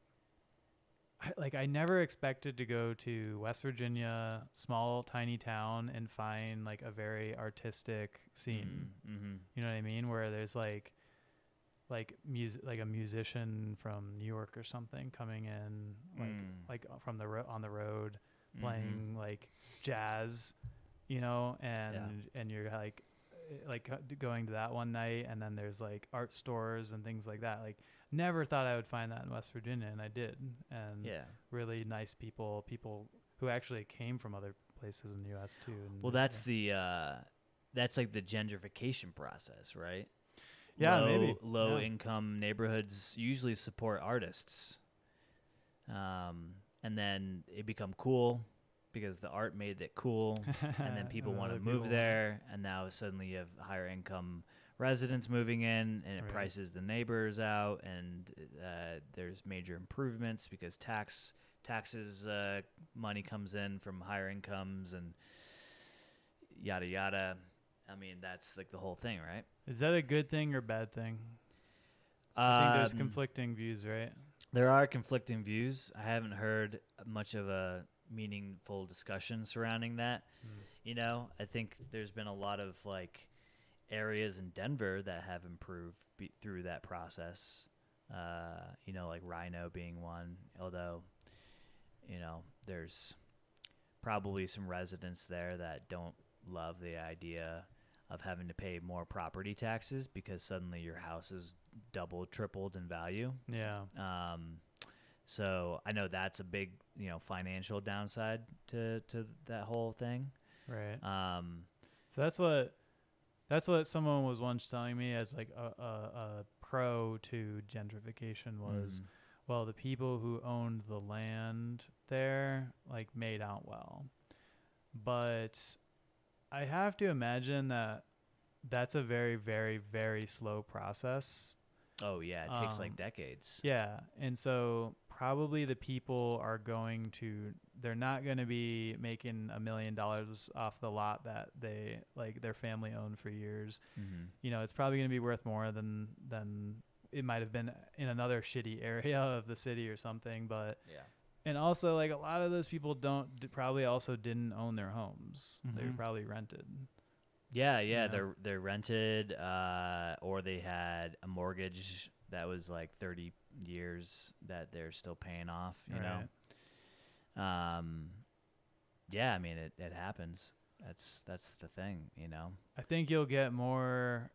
I, like I never expected to go to West Virginia, small, tiny town, and find like a very artistic scene. Mm-hmm. You know what I mean? Where there's like, like music, like a musician from New York or something coming in, like Mm. like uh, from the ro- on the road, Mhm. playing like jazz, you know, and and you're like, uh, like uh, d- going to that one night, and then there's like art stores and things like that. Like, never thought I would find that in West Virginia, and I did. And Yeah. really nice people, people who actually came from other places in the U S too. And Well, that's the uh, that's like the gentrification process, right? Yeah, low, maybe. Low Yeah. income neighborhoods usually support artists, um, and then it become cool because the art made it cool, and then people want to other move people want it. there, and now suddenly you have higher income residents moving in, and it Right. prices the neighbors out, and uh, there's major improvements because tax taxes uh, money comes in from higher incomes and yada yada. I mean, that's like the whole thing, right? Is that a good thing or bad thing? I think there's Um, conflicting views, right? There are conflicting views. I haven't heard much of a meaningful discussion surrounding that. Mm. You know, I think there's been a lot of like areas in Denver that have improved be- through that process. Uh, you know, like Rhino being one, although, you know, there's probably some residents there that don't love the idea of having to pay more property taxes because suddenly your house is doubled, tripled in value. Yeah. Um, so I know that's a big, you know, financial downside to, to that whole thing. Right. Um, So that's what that's what someone was once telling me as like a, a, a pro to gentrification was, mm, well, the people who owned the land there like made out well. But I have to imagine that that's a very, very, very slow process. oh yeah, it takes like Um, decades. Yeah. And so probably the people are going to, they're not going to be making a million dollars off the lot that they, like their family owned for years. Mm-hmm. You know, it's probably going to be worth more than, than it might have been in another shitty area of the city or something. But, Yeah. and also like a lot of those people don't, d- probably also didn't own their homes. They were Mhm. probably rented. Yeah, yeah, Yeah. they're they're rented, uh, or they had a mortgage that was like thirty years that they're still paying off. You know, um, yeah, I mean it, it happens. That's that's the thing, you know. I think you'll get more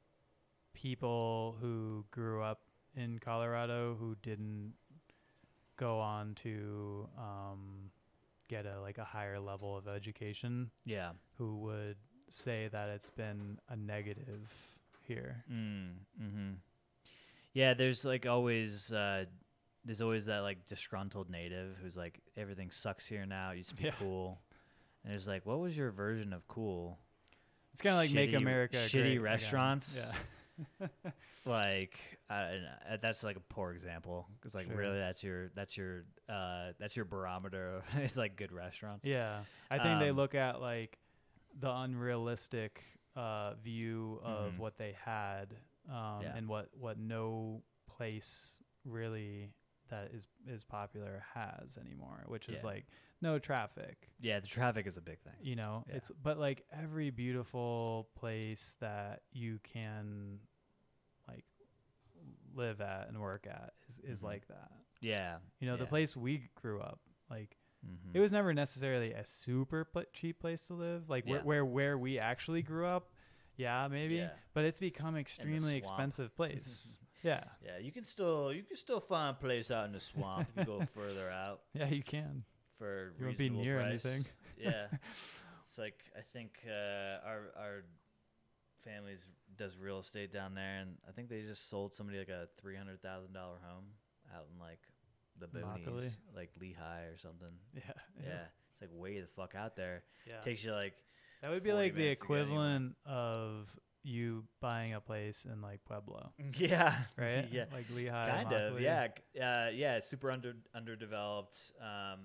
people who grew up in Colorado who didn't go on to um, get a like a higher level of education, Yeah. who would say that it's been a negative here. Mm, mm-hmm. Yeah, there's like always uh, there's always that like disgruntled native who's like everything sucks here now. It used to be Yeah. cool, and it's like, what was your version of cool? It's kind of like Make Shitty- America shitty Great Again. restaurants. Yeah. Like uh, uh, that's like a poor example because like Sure. really that's your that's your uh, that's your barometer. It's like good restaurants. Yeah. I think they Um, look at like the unrealistic uh, view of Mhm. what they had um, Yeah. and what, what no place really that is, is popular has anymore, which is Yeah. like no traffic, Yeah, the traffic is a big thing. you know, Yeah. it's, but like every beautiful place that you can like live at and work at is, is Mhm. like that. Yeah, You know, the Yeah. place we grew up, like, mm-hmm. it was never necessarily a super pl- cheap place to live. Like where, Yeah. where where we actually grew up, yeah, maybe. Yeah. But it's become extremely swamp. expensive place. Yeah, Yeah, you can still you can still find a place out in the swamp if you go further out yeah, you can. for You won't be reasonable near price. anything. Yeah, it's like I think uh, our our family's does real estate down there, and I think they just sold somebody like a three hundred thousand dollar home out in like the boonies, Immokalee? like Lehigh or something. Yeah, Yeah, it's like way the fuck out there. yeah. Takes you like That would be forty like the minutes to get anywhere. equivalent of you buying a place in like Pueblo, yeah, right? yeah. like Lehigh. Kind of, Immokalee. yeah, c- uh, yeah. It's super under underdeveloped. Um,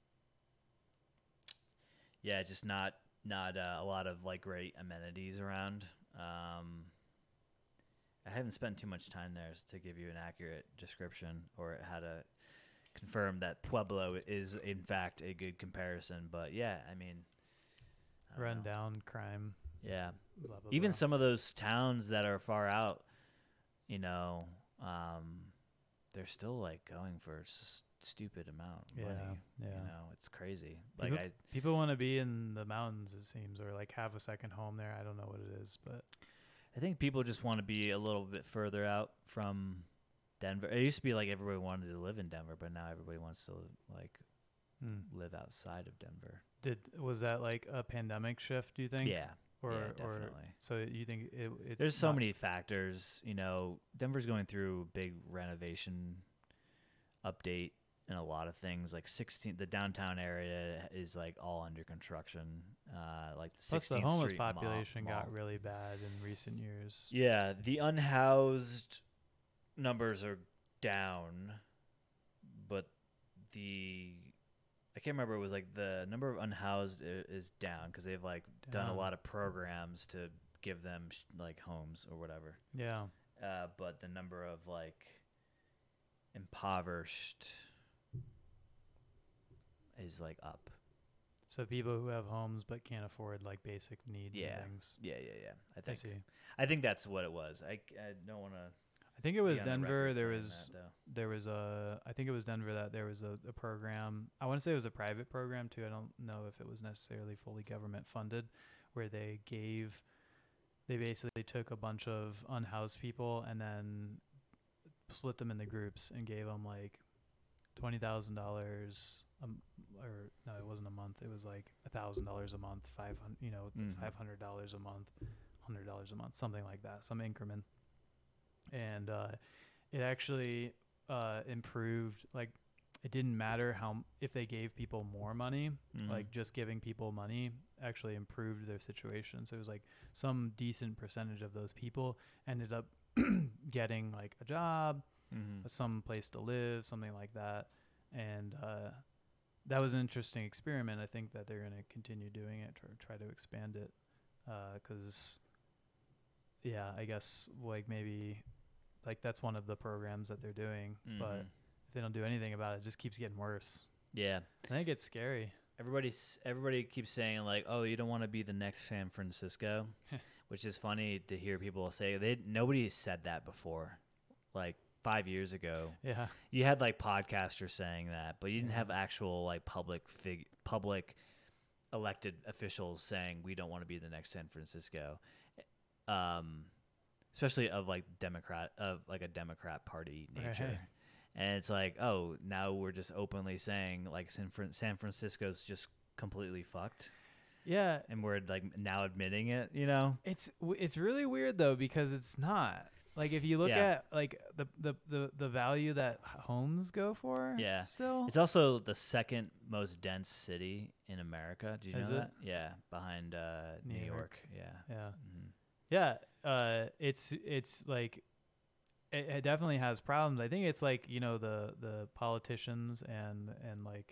yeah, just not not uh, a lot of like great amenities around. Um, I haven't spent too much time there s- to give you an accurate description or how to confirm that Pueblo is in fact a good comparison. But yeah, I mean, I don't Run know. down crime. Yeah, Blah, blah, even blah. some of those towns that are far out, you know, um, they're still like going for s- stupid amount of Yeah, money. yeah. You know, it's crazy. Like People- I, People want to be in the mountains, it seems, or like have a second home there. I don't know what it is, but I think people just want to be a little bit further out from Denver. It used to be like everybody wanted to live in Denver, but now everybody wants to like hmm. live outside of Denver. Did was that like a pandemic shift? Do you think? Yeah. Or, yeah, or definitely. so you think it, it's There's so not- many factors. You know, Denver's going through big renovation update and a lot of things. Like sixteen, the downtown area is like all under construction. Uh, like the Plus, the sixteenth homeless Street Mall- population got Mall. really bad in recent years. Yeah, the unhoused numbers are down, but the I can't remember. It was like the number of unhoused i- is down because they've like done a Down. lot of programs to give them sh- like homes or whatever. Yeah. Uh, but the number of like impoverished is like up. So people who have homes but can't afford like basic needs Yeah. and things. Yeah, yeah, yeah. I I think see. I think that's what it was. I, I don't want to. I think it was Denver. There was there was a I think it was Denver that there was a, a program. I want to say it was a private program too. I don't know if it was necessarily fully government funded, where they gave they basically took a bunch of unhoused people and then split them into groups and gave them like twenty thousand dollars um or no, it wasn't a month. It was like a thousand dollars a month, five hundred you know Mhm. five hundred dollars a month, hundred dollars a month, something like that, some increment. And uh, it actually uh, improved. Like, it didn't matter how m- if they gave people more money, Mhm. like just giving people money actually improved their situation. So it was like some decent percentage of those people ended up getting like a job, Mhm. some place to live, something like that. And uh, that was an interesting experiment. I think that they're going to continue doing it, try, try to expand it. Because, yeah, I guess like maybe like that's one of the programs that they're doing. But Mhm. if they don't do anything about it, it just keeps getting worse. Yeah. I think it's scary. Everybody's everybody keeps saying like, "Oh, you don't want to be the next San Francisco," which is funny to hear people say. They nobody said that before. Like five years ago, Yeah. you had like podcasters saying that, but you didn't Yeah. have actual like public fig public elected officials saying we don't want to be the next San Francisco. Um, especially of like Democrat of like a Democrat Party nature. Right. And it's like, oh, now we're just openly saying like San, Fran- San Francisco's just completely fucked, Yeah. and we're like now admitting it. You know? It's w- it's really weird though, because it's not. Like if you look Yeah. at like the, the, the, the value that h- homes go for, Yeah. still It's also the second most dense city in America. Did you Is know it? that? Yeah, behind uh, New, New York. York. Yeah. yeah. hmm Yeah, uh, it's it's like it, it definitely has problems. I think it's like you know the the politicians and and like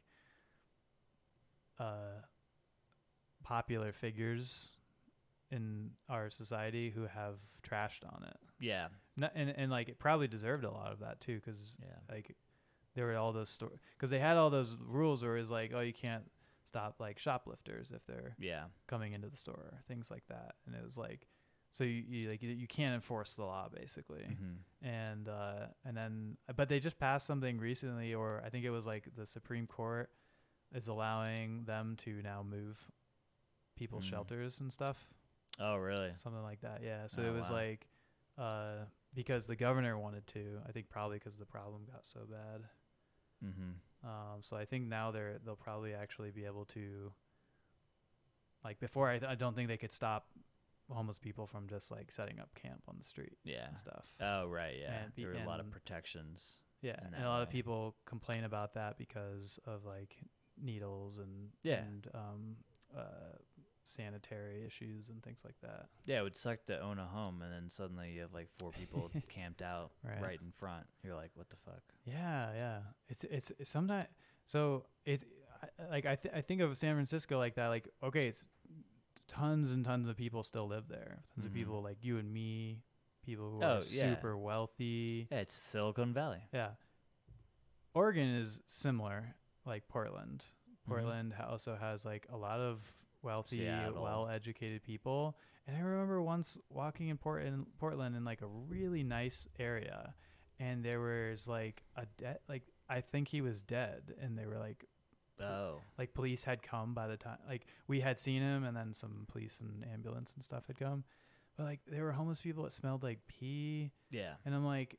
uh, popular figures in our society who have trashed on it. Yeah. No, and and like it probably deserved a lot of that too, because Yeah. like there were all those store because they had all those rules where it's like, oh, you can't stop like shoplifters if they're Yeah. coming into the store, things like that. And it was like, so you, you like you, you can't enforce the law basically. hmm And uh, and then, but they just passed something recently, or I think it was like the Supreme Court is allowing them to now move people's Mm. shelters and stuff, Oh, really? something like that. Yeah. So Oh, it was wow. like uh, because the governor wanted to. I think probably because the problem got so bad. hmm Um, so I think now they're they'll probably actually be able to, like before, I, th- I don't think they could stop homeless people from just like setting up camp on the street Yeah. and stuff. Oh, right. Yeah. And be- there were a lot of and- protections. Yeah, in and that a lot of way. people complain about that because of like needles and Yeah. and um, uh, sanitary issues and things like that. Yeah, it would suck to own a home and then suddenly you have like four people camped out Right. right. in front. You're like, what the fuck? Yeah, yeah. It's it's, it's sometimes so it's I- like I th- I think of San Francisco like that. Like okay, it's tons and tons of people still live there. Tons Mhm. of people like you and me, people who Oh, are yeah. super wealthy. Yeah, it's Silicon Valley. Yeah. Oregon is similar, like Portland. Mhm. Portland ha- also has like a lot of wealthy, Seattle. well-educated people. And I remember once walking in Portland, Portland in like a really nice area, and there was like a dead, like I think he was dead, and they were like, Oh. like police had come by the time, like we had seen him, and then some police and ambulance and stuff had come, but like there were homeless people that smelled like pee, Yeah. and I'm like,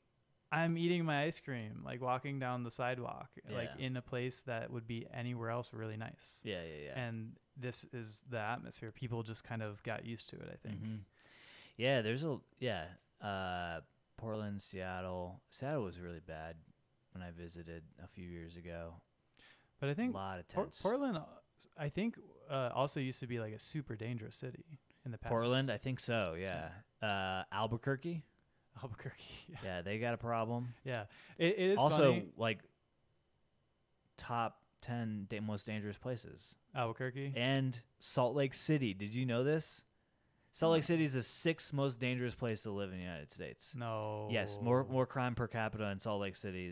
I'm eating my ice cream, like walking down the sidewalk, like Yeah. in a place that would be anywhere else really nice. Yeah, yeah, yeah. And this is the atmosphere. People just kind of got used to it, I think. Mhm. Yeah, there's a yeah. Uh, Portland, Seattle. Seattle was really bad when I visited a few years ago. But I A think lot of Por- tents. Portland, uh, I think, uh, also used to be like a super dangerous city in the past. Portland, I think so. Yeah. Uh, Albuquerque. Albuquerque. Yeah. Yeah, they got a problem. Yeah. It, it is Also, funny. like top ten da- most dangerous places. Albuquerque. And Salt Lake City. Did you know this? Salt Lake City is the sixth most dangerous place to live in the United States. No. Yes, more more crime per capita in Salt Lake City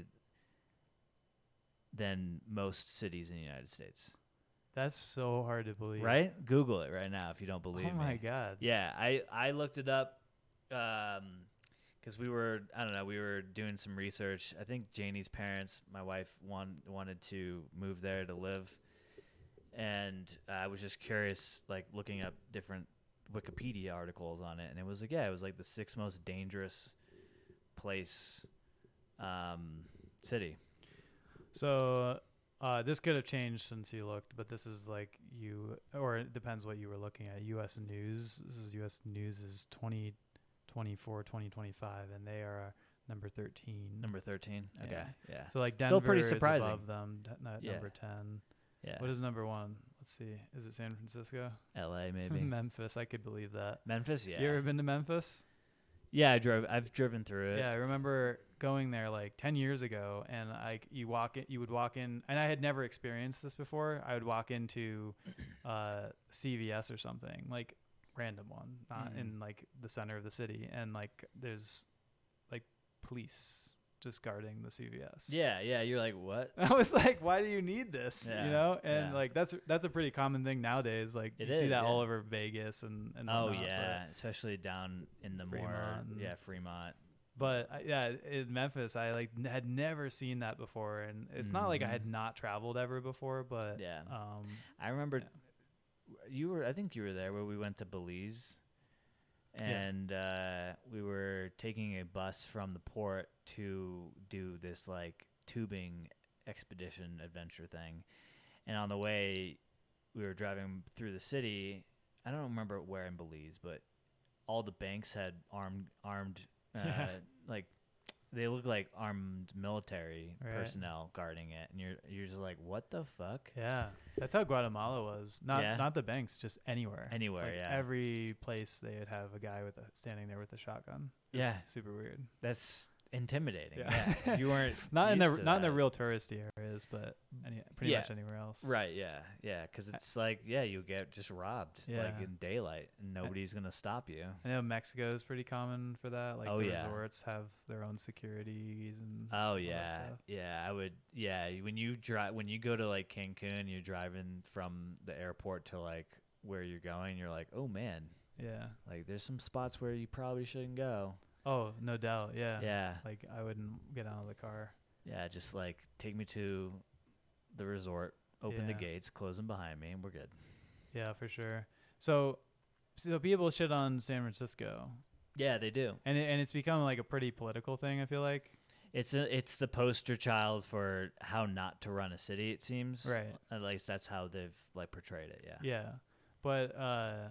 than most cities in the United States. That's so hard to believe. Right? Google it right now if you don't believe Oh my me. God. Yeah, I I looked it up um because we were I don't know we were doing some research. I think Janie's parents, my wife, want, wanted to move there to live, and I was just curious, like looking up different Wikipedia articles on it, and it was like yeah, it was like the sixth most dangerous place, um, city. So uh, this could have changed since you looked, but this is like you, or it depends what you were looking at. U S News. This is U S News is twenty twenty-four, twenty twenty-five, and they are number thirteen. Number thirteen. Okay, Yeah. yeah, So like Denver Still pretty is surprising. above them. d- Not Yeah. number ten. yeah. What is number one? Let's see. Is it San Francisco? L A maybe? Memphis. I could believe that. Memphis. Yeah. You ever been to Memphis? yeah, I drove. I've driven through it. Yeah, I remember going there like ten years ago, and like you walk in, you would walk in, and I had never experienced this before. I would walk into uh, C V S or something, like random one, not Mhm. in like the center of the city, and like there's like police just guarding the C V S. Yeah, yeah. You're like, what? I was like, why do you need this? Yeah, You know, and yeah. like that's that's a pretty common thing nowadays. Like It you see is, that yeah. all over Vegas and and Oh whatnot, yeah, especially down in the more Fremont and- yeah Fremont. But I, yeah, in Memphis, I like n- had never seen that before, and it's not like I Mhm. had not traveled ever before, but Yeah, um, I remember yeah. you were. I think you were there where we went to Belize, and uh, we were taking a bus from the port to do this like tubing expedition adventure thing, and on the way, we were driving through the city. I don't remember where in Belize, but all the banks had armed armed uh, Yeah. like they look like armed military Right. personnel guarding it, and you're you're just like, what the fuck? yeah, that's how Guatemala was. Not Yeah. not the banks, just anywhere. Anywhere, Like, yeah. Every place they would have a guy with a standing there with a shotgun. It was Yeah. super weird. That's intimidating. Yeah. Yeah, If you weren't Not in the used to not in the that. real touristy areas, but any, pretty Yeah. much anywhere else. Right, yeah, yeah, because it's like, yeah, you get just robbed, like Yeah. in daylight, and nobody's gonna stop you. I know Mexico is pretty common for that. Like Oh, the yeah. resorts have their own securities and Oh all that yeah, stuff. yeah. I would, yeah. When you drive, when you go to like Cancun, you're driving from the airport to like where you're going. You're like, oh man, Yeah. like there's some spots where you probably shouldn't go. Oh, no doubt. Yeah. Yeah, Like I wouldn't get out of the car. yeah. Just like take me to the resort, open the Yeah. gates, close them behind me, and we're good. Yeah, for sure. So, so people shit on San Francisco, Yeah, they do. and it, and it's become like a pretty political thing. I feel like. It's a, it's the poster child for how not to run a city. It seems, Right. At least that's how they've like portrayed it. Yeah. Yeah, but uh,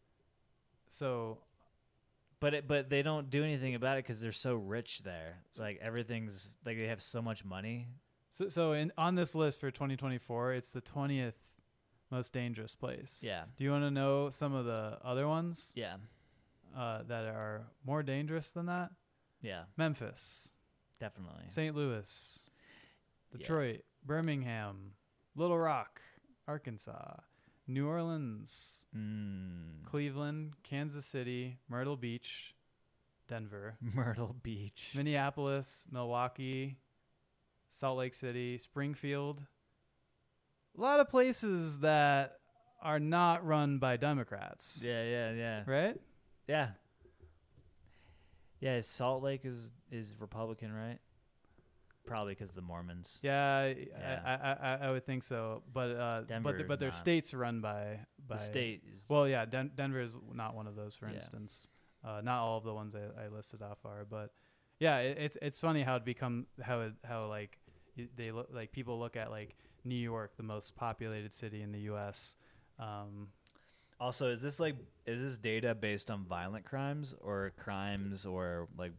so But it, but they don't do anything about it because they're so rich there. It's like everything's like they have so much money. so so in on this list for twenty twenty-four, it's the twentieth most dangerous place. Yeah. Do you want to know some of the other ones Yeah. uh, that are more dangerous than that? Yeah. Memphis, Definitely. Saint Louis, Yeah. Detroit, Birmingham, Little Rock, Arkansas, New Orleans, Mm. Cleveland, Kansas City, Myrtle Beach, Denver, Myrtle Beach. Minneapolis, Milwaukee, Salt Lake City, Springfield. A lot of places that are not run by Democrats. Yeah. Yeah. Yeah. Right? Yeah. Yeah. Salt Lake is is Republican, right? Probably because the Mormons. Yeah, Yeah. I, I, I, I would think so. But uh, Denver, but the, but their not. states run by by The state is. Well, yeah, Den- Denver is not one of those, for Yeah. instance. Uh, not all of the ones I, I listed off are, but Yeah, it, it's it's funny how it become how it, how like y- they look like people look at like New York, the most populated city in the U S. Um, Also, is this like is this data based on violent crimes or crimes or like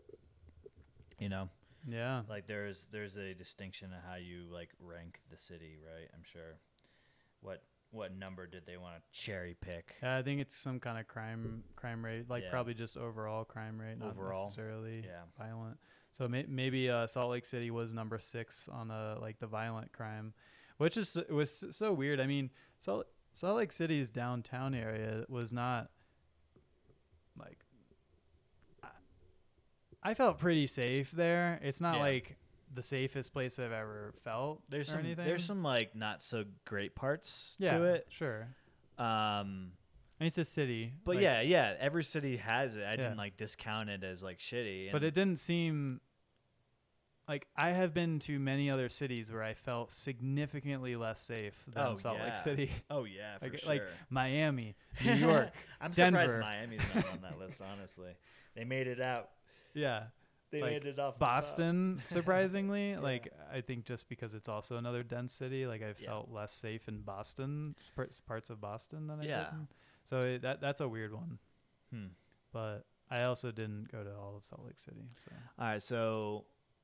you know yeah, like there's there's a distinction of how you like rank the city, right? I'm sure. What what number did they want to cherry pick? yeah, I think it's some kind of crime crime rate, like Yeah. probably just overall crime rate, not Overall, necessarily yeah. violent. So may, maybe uh, Salt Lake City was number six on the like the violent crime, which is it was so weird. I mean, Salt Salt Lake City's downtown area was not like I, I felt pretty safe there. It's not Yeah. like the safest place I've ever felt. There's or some anything. there's some like not so great parts yeah, to it. sure. Um, And it's a city, but like, yeah, yeah, every city has it. I Yeah. didn't like discount it as like shitty. And but it didn't seem like I have been to many other cities where I felt significantly less safe than Oh, Salt Lake yeah. City. oh yeah, for like, sure. like Miami, New York. I'm Denver. surprised Miami's not on that list. Honestly, they made it out. Yeah. They Like, made it off. the top. Boston, surprisingly, Yeah. like I think just because it's also another dense city, like I Yeah. felt less safe in Boston, parts parts of Boston than I Yeah. did. in- So it, that that's a weird one. Hmm. But I also didn't go to all of Salt Lake City. So All right, so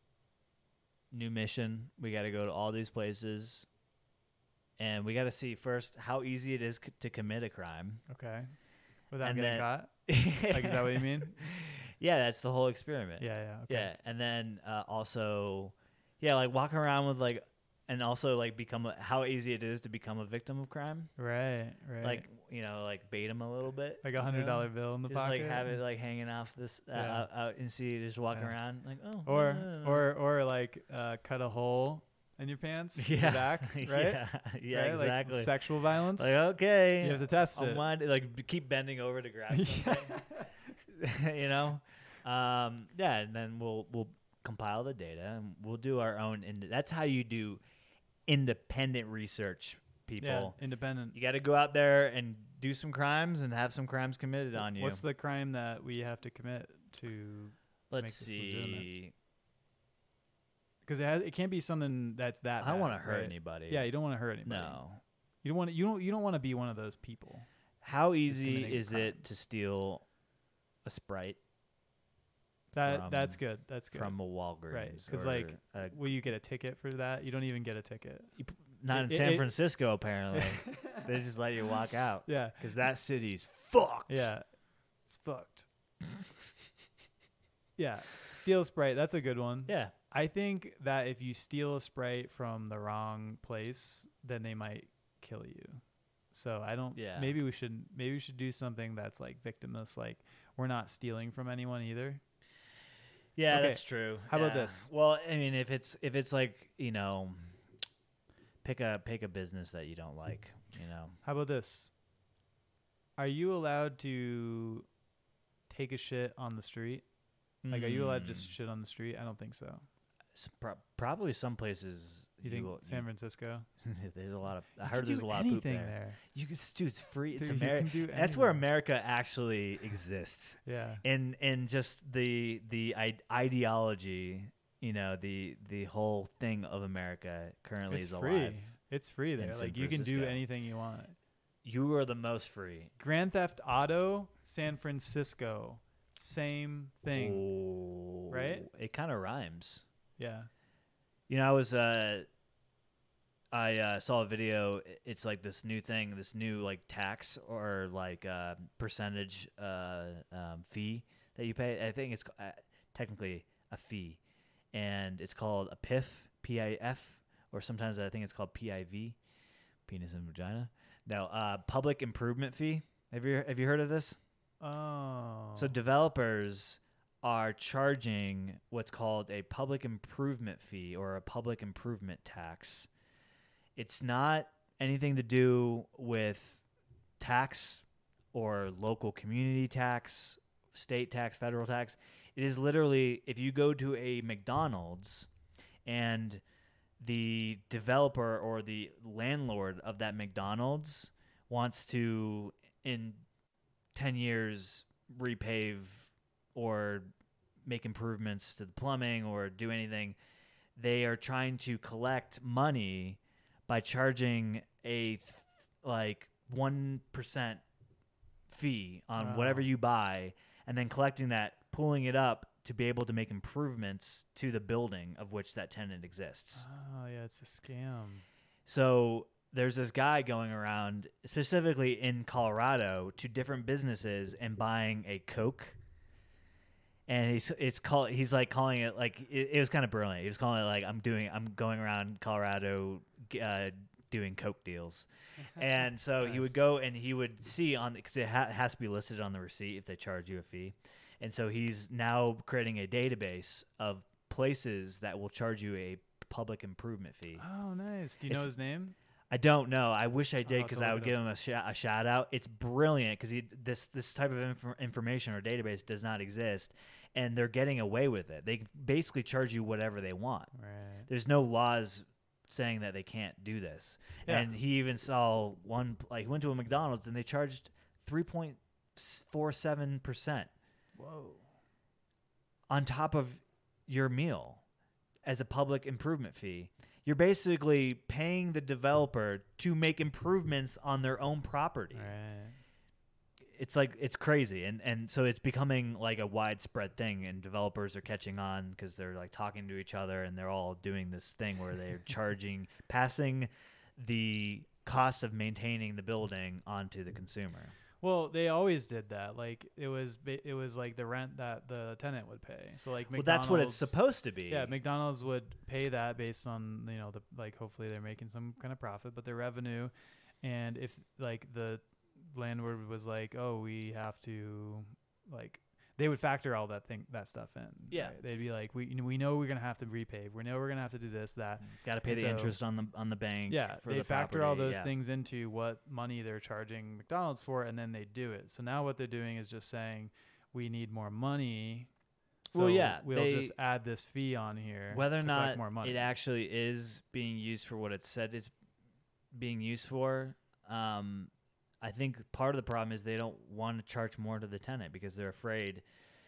new mission. We got to go to all these places, and we got to see first how easy it is c- to commit a crime. okay, without And getting then- caught. Like, is that what you mean? Yeah, that's the whole experiment. Yeah, yeah, okay. Yeah, and then uh, also, yeah, like walk around with like, and also like become a, how easy it is to become a victim of crime. Right, right. Like you know, like bait them a little bit. like a you hundred know? dollar bill in the Just pocket. like have it like hanging off this uh, Yeah. out, out and see just walking Yeah. around like oh or no, no, no, no. or or like uh, cut a hole in your pants, yeah your back, right? yeah yeah Right? Like exactly sexual violence. like okay you have to test I'm it. wind- like b- keep bending over to grab something. You know, um, yeah, and then we'll we'll compile the data and we'll do our own. Ind- that's how you do independent research, people. Yeah, independent. You got to go out there and do some crimes and have some crimes committed on you. What's the crime that we have to commit to? Let's make this legitimate? see. Because it has, it can't be something that's that. I don't want to bad, hurt right? anybody. Yeah, you don't want to hurt anybody. No. you don't want you don't you don't want to be one of those people. How easy committing is crime. it to steal a Sprite? That from, that's good. That's good. from a Walgreens, Right, 'cause, or like, a- Will you get a ticket for that? You don't even get a ticket. not in it- San it- Francisco apparently. They just let you walk out Yeah, because that city's fucked. yeah, it's fucked. Yeah, steal Sprite. That's a good one. yeah. I think that if you steal a Sprite from the wrong place, then they might kill you. So I don't. Yeah. Maybe we should. Maybe we should do something that's like victimless. Like we're not stealing from anyone either. Yeah, Okay, that's true. how about Yeah. this? Well, I mean, if it's if it's like you know, pick a pick a business that you don't like. You know. How about this? Are you allowed to take a shit on the street? Like, are you allowed to just Mm, shit on the street? I don't think so. s- pro- probably some places You think will- San Francisco? there's a lot of. I You heard can there's do a lot of poop anything there. there. You can dude, it's free. It's Dude, you America. can do That's where anything. America actually exists. Yeah. And and just the the I- ideology, you know, the the whole thing of America currently It's is free. alive. It's free there. San Like you can do Francisco. anything you want. You are the most free. Grand Theft Auto, San Francisco, same thing. Oh, right? It kind of rhymes. Yeah. You know, I was uh I uh, saw a video. I- It's like this new thing, this new like tax or like uh, percentage uh, um, fee that you pay. I think it's c- uh, technically a fee, and it's called a P I F, P I F, or sometimes I think it's called P I V, penis and vagina. No, uh, public improvement fee. Have you have you heard of this? Oh. So developers are charging what's called a public improvement fee or a public improvement tax. It's not anything to do with tax or local community tax, state tax, federal tax. It is literally if you go to a McDonald's and the developer or the landlord of that McDonald's wants to in ten years repave or make improvements to the plumbing or do anything, they are trying to collect money by charging a th- like one percent fee on Oh. whatever you buy, and then collecting that, pulling it up to be able to make improvements to the building of which that tenant exists. Oh yeah, it's a scam. So there's this guy going around, specifically in Colorado, to different businesses and buying a Coke. And he's it's called he's like calling it like it, it was kind of brilliant. He was calling it like I'm doing I'm going around Colorado uh, doing Coke deals. And so Nice. he would go and he would see on because it ha- has to be listed on the receipt if they charge you a fee. And so he's now creating a database of places that will charge you a public improvement fee. Oh, nice. Do you It's- know his name? I don't know. I wish I did have because to I look would it give him a, sh- a shout out. It's brilliant because this this type of inf- information or database does not exist, and they're getting away with it. They basically charge you whatever they want. Right. There's no laws saying that they can't do this. Yeah. And he even saw one like he went to a McDonald's and they charged three point four seven percent Whoa. on top of your meal as a public improvement fee. You're basically paying the developer to make improvements on their own property. Right. It's like it's crazy, and and so it's becoming like a widespread thing, and developers are catching on because they're like talking to each other, and they're all doing this thing where they're charging, passing the cost of maintaining the building onto the consumer. Well, they always did that. Like it was, ba- it was like the rent that the tenant would pay. So like Well, McDonald's, that's what it's supposed to be. Yeah, McDonald's would pay that based on you know the like hopefully they're making some kind of profit, but their revenue, and if like the landlord was like, oh, we have to like. They would factor all that thing, that stuff in. Yeah. right? They'd be like, we you know, we know we're gonna have to repave. We know we're gonna have to do this, that. Got to pay And the so- interest on the on the bank. Yeah, for they the factor all property, those yeah. things into what money they're charging McDonald's for, and then they do it. So now what they're doing is just saying, we need more money. So Well, yeah, we'll they- just add this fee on here. Whether or to collect not more money. it actually is being used for what it said it's being used for, um, I think part of the problem is they don't want to charge more to the tenant because they're afraid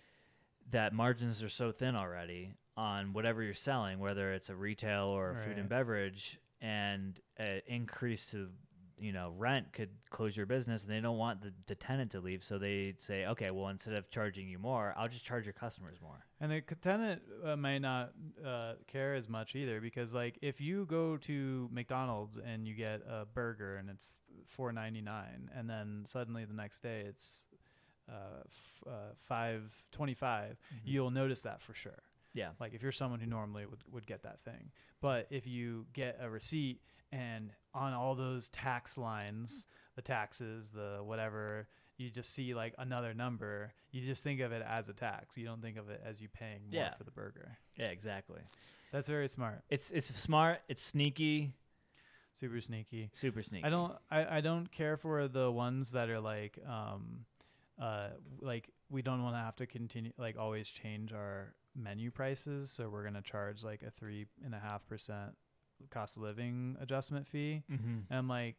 that margins are so thin already on whatever you're selling, whether it's a retail or a food and Right. beverage, and an increase to you know rent could close your business, and they don't want the, the tenant to leave, so they say, okay, well, instead of charging you more, I'll just charge your customers more. And the c- tenant uh, may not uh, care as much either, because like if you go to McDonald's and you get a burger and it's four ninety-nine, and then suddenly the next day it's uh, f- uh, five twenty-five, you'll notice that for sure. Yeah. Like if you're someone who normally would, would get that thing. But if you get a receipt and on all those tax lines, the taxes, the whatever, you just see like another number, you just think of it as a tax. You don't think of it as you paying more Yeah. for the burger. Yeah, exactly. That's very smart. It's it's smart. It's sneaky. Super sneaky. Super sneaky. I don't I, I don't care for the ones that are like um uh like we don't want to have to continue like always change our menu prices, so we're gonna charge like a three and a half percent cost of living adjustment fee. Mm-hmm. And I'm like,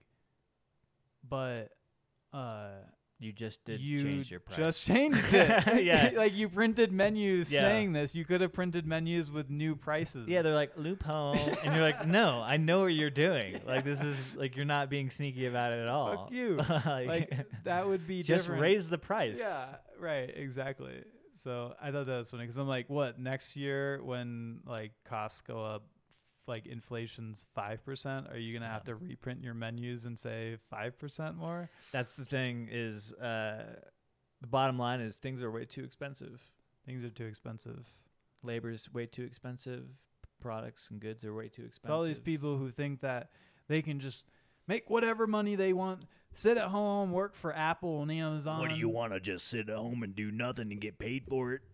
but uh You just did you change your price. just changed it. Yeah. Like you printed menus Yeah. saying this. You could have printed menus with new prices. Yeah, they're like loophole, and you're like, no, I know what you're doing. Like this is like you're not being sneaky about it at all. fuck you. like, Like that would be just different. raise the price. Yeah, right, exactly. So I thought that was funny because I'm like, what next year when like costs go up, like inflation's five percent? Are you gonna have to reprint your menus and say five percent more? That's the thing. Is uh, the bottom line is things are way too expensive. Things are too expensive. Labor's way too expensive. Products and goods are way too expensive. It's all these people who think that they can just make whatever money they want, sit at home, work for Apple and Amazon. want to just sit at home and do nothing and get paid for it?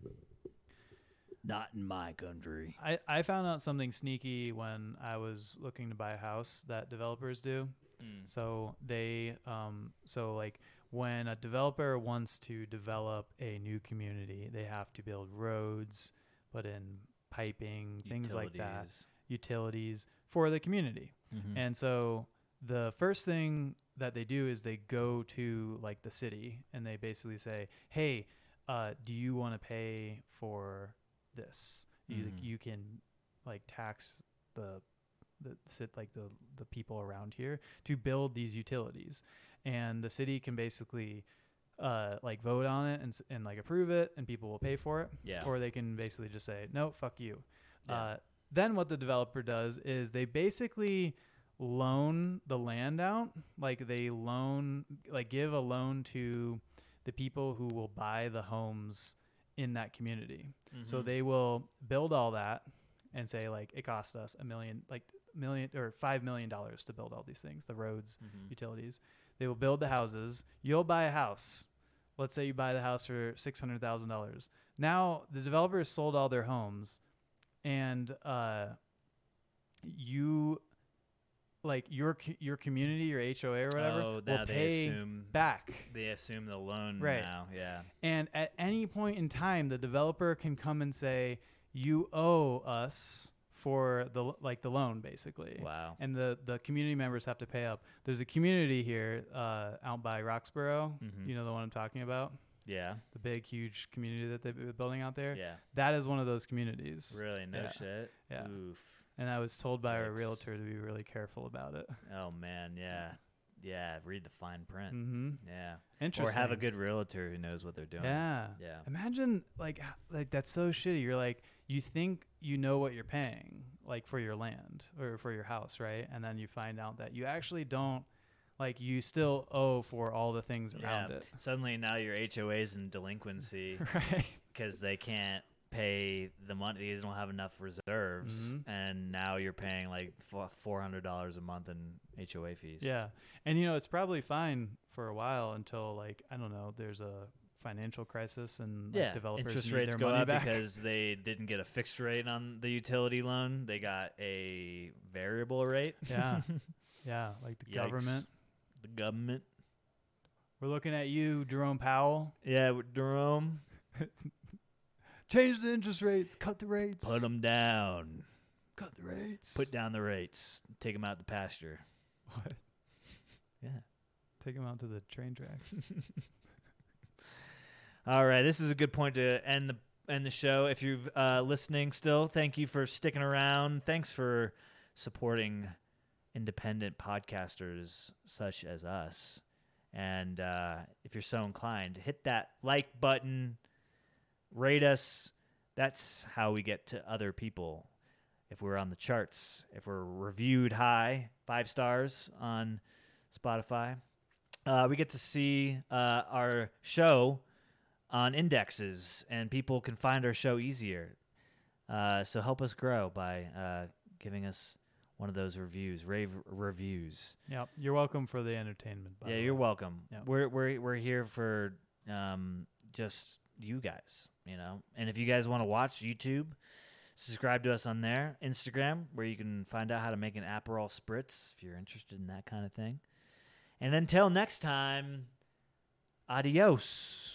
Not in my country. I, I found out something sneaky when I was looking to buy a house that developers do. So they, um, so like when a developer wants to develop a new community, they have to build roads, put in piping, things like that, Utilities. utilities for the community. Mhm. And so the first thing that they do is they go to like the city and they basically say, hey, uh, do you want to pay for this? You Mhm. you can like tax the the sit like the the people around here to build these utilities, and the city can basically uh like vote on it and s- and like approve it, and people will pay for it. Yeah. Or they can basically just say no, fuck you. Yeah. Uh, then what the developer does is they basically loan the land out, like they loan like give a loan to the people who will buy the homes in that community. So Mhm. they will build all that and say like it cost us a million, like million or five million dollars to build all these things, the roads, Mhm. utilities. They will build the houses. You'll buy a house. Let's say you buy the house for six hundred thousand dollars. Now the developers sold all their homes, and uh, you like your co- your community, your H O A or whatever, Oh, now will they pay assume back. they assume the loan Right. now. Yeah. And at any point in time, the developer can come and say, "You owe us for the like the loan, basically." Wow. And the the community members have to pay up. There's a community here uh, out by Roxborough. Mhm. You know the one I'm talking about, Yeah. the big, huge community that they've been building out there. Yeah. That is one of those communities. Really? No Yeah. shit. Yeah. Oof. And I was told by our Yikes. realtor to be really careful about it. Oh man. Yeah. Yeah. Read the fine print. Mm-hmm. Yeah. Interesting. Or have a good realtor who knows what they're doing. Yeah. Yeah. Imagine like h- like that's so shitty. You're like you think you know what you're paying like for your land or for your house, right? And then you find out that you actually don't. Like you still owe for all the things around Yeah. it. Suddenly now your H O A's in delinquency Right. because they can't pay the money. They don't have enough reserves, Mhm. and now you're paying like four hundred dollars a month in H O A fees. Yeah. And you know, it's probably fine for a while until like I don't know, there's a financial crisis and like, Yeah, developers interest need rates their go money up back. because they didn't get a fixed rate on the utility loan. They got a variable rate. Yeah. Yeah, like the Yikes. government. The government. We're looking at you, Jerome Powell. Yeah, with Jerome. Change the interest rates, cut the rates. Put them down. cut the rates. Put down the rates. Take them out the pasture. What? Yeah. Take them out to the train tracks. All right, this is a good point to end the end the show. If you're uh, listening still, thank you for sticking around. Thanks for supporting independent podcasters such as us. And uh, if you're so inclined, hit that like button, rate us. That's how we get to other people. If we're on the charts, if we're reviewed high, five stars on Spotify, uh, we get to see uh, our show on indexes, and people can find our show easier. Uh, so help us grow by uh, giving us one of those reviews, rave reviews. Yep. You're welcome for the entertainment. By Yeah, the you're way. welcome. Yep. We're we're we're here for um, just you guys, you know. And if you guys want to watch YouTube, subscribe to us on there. Instagram, where you can find out how to make an Aperol spritz if you're interested in that kind of thing. And until next time, adios.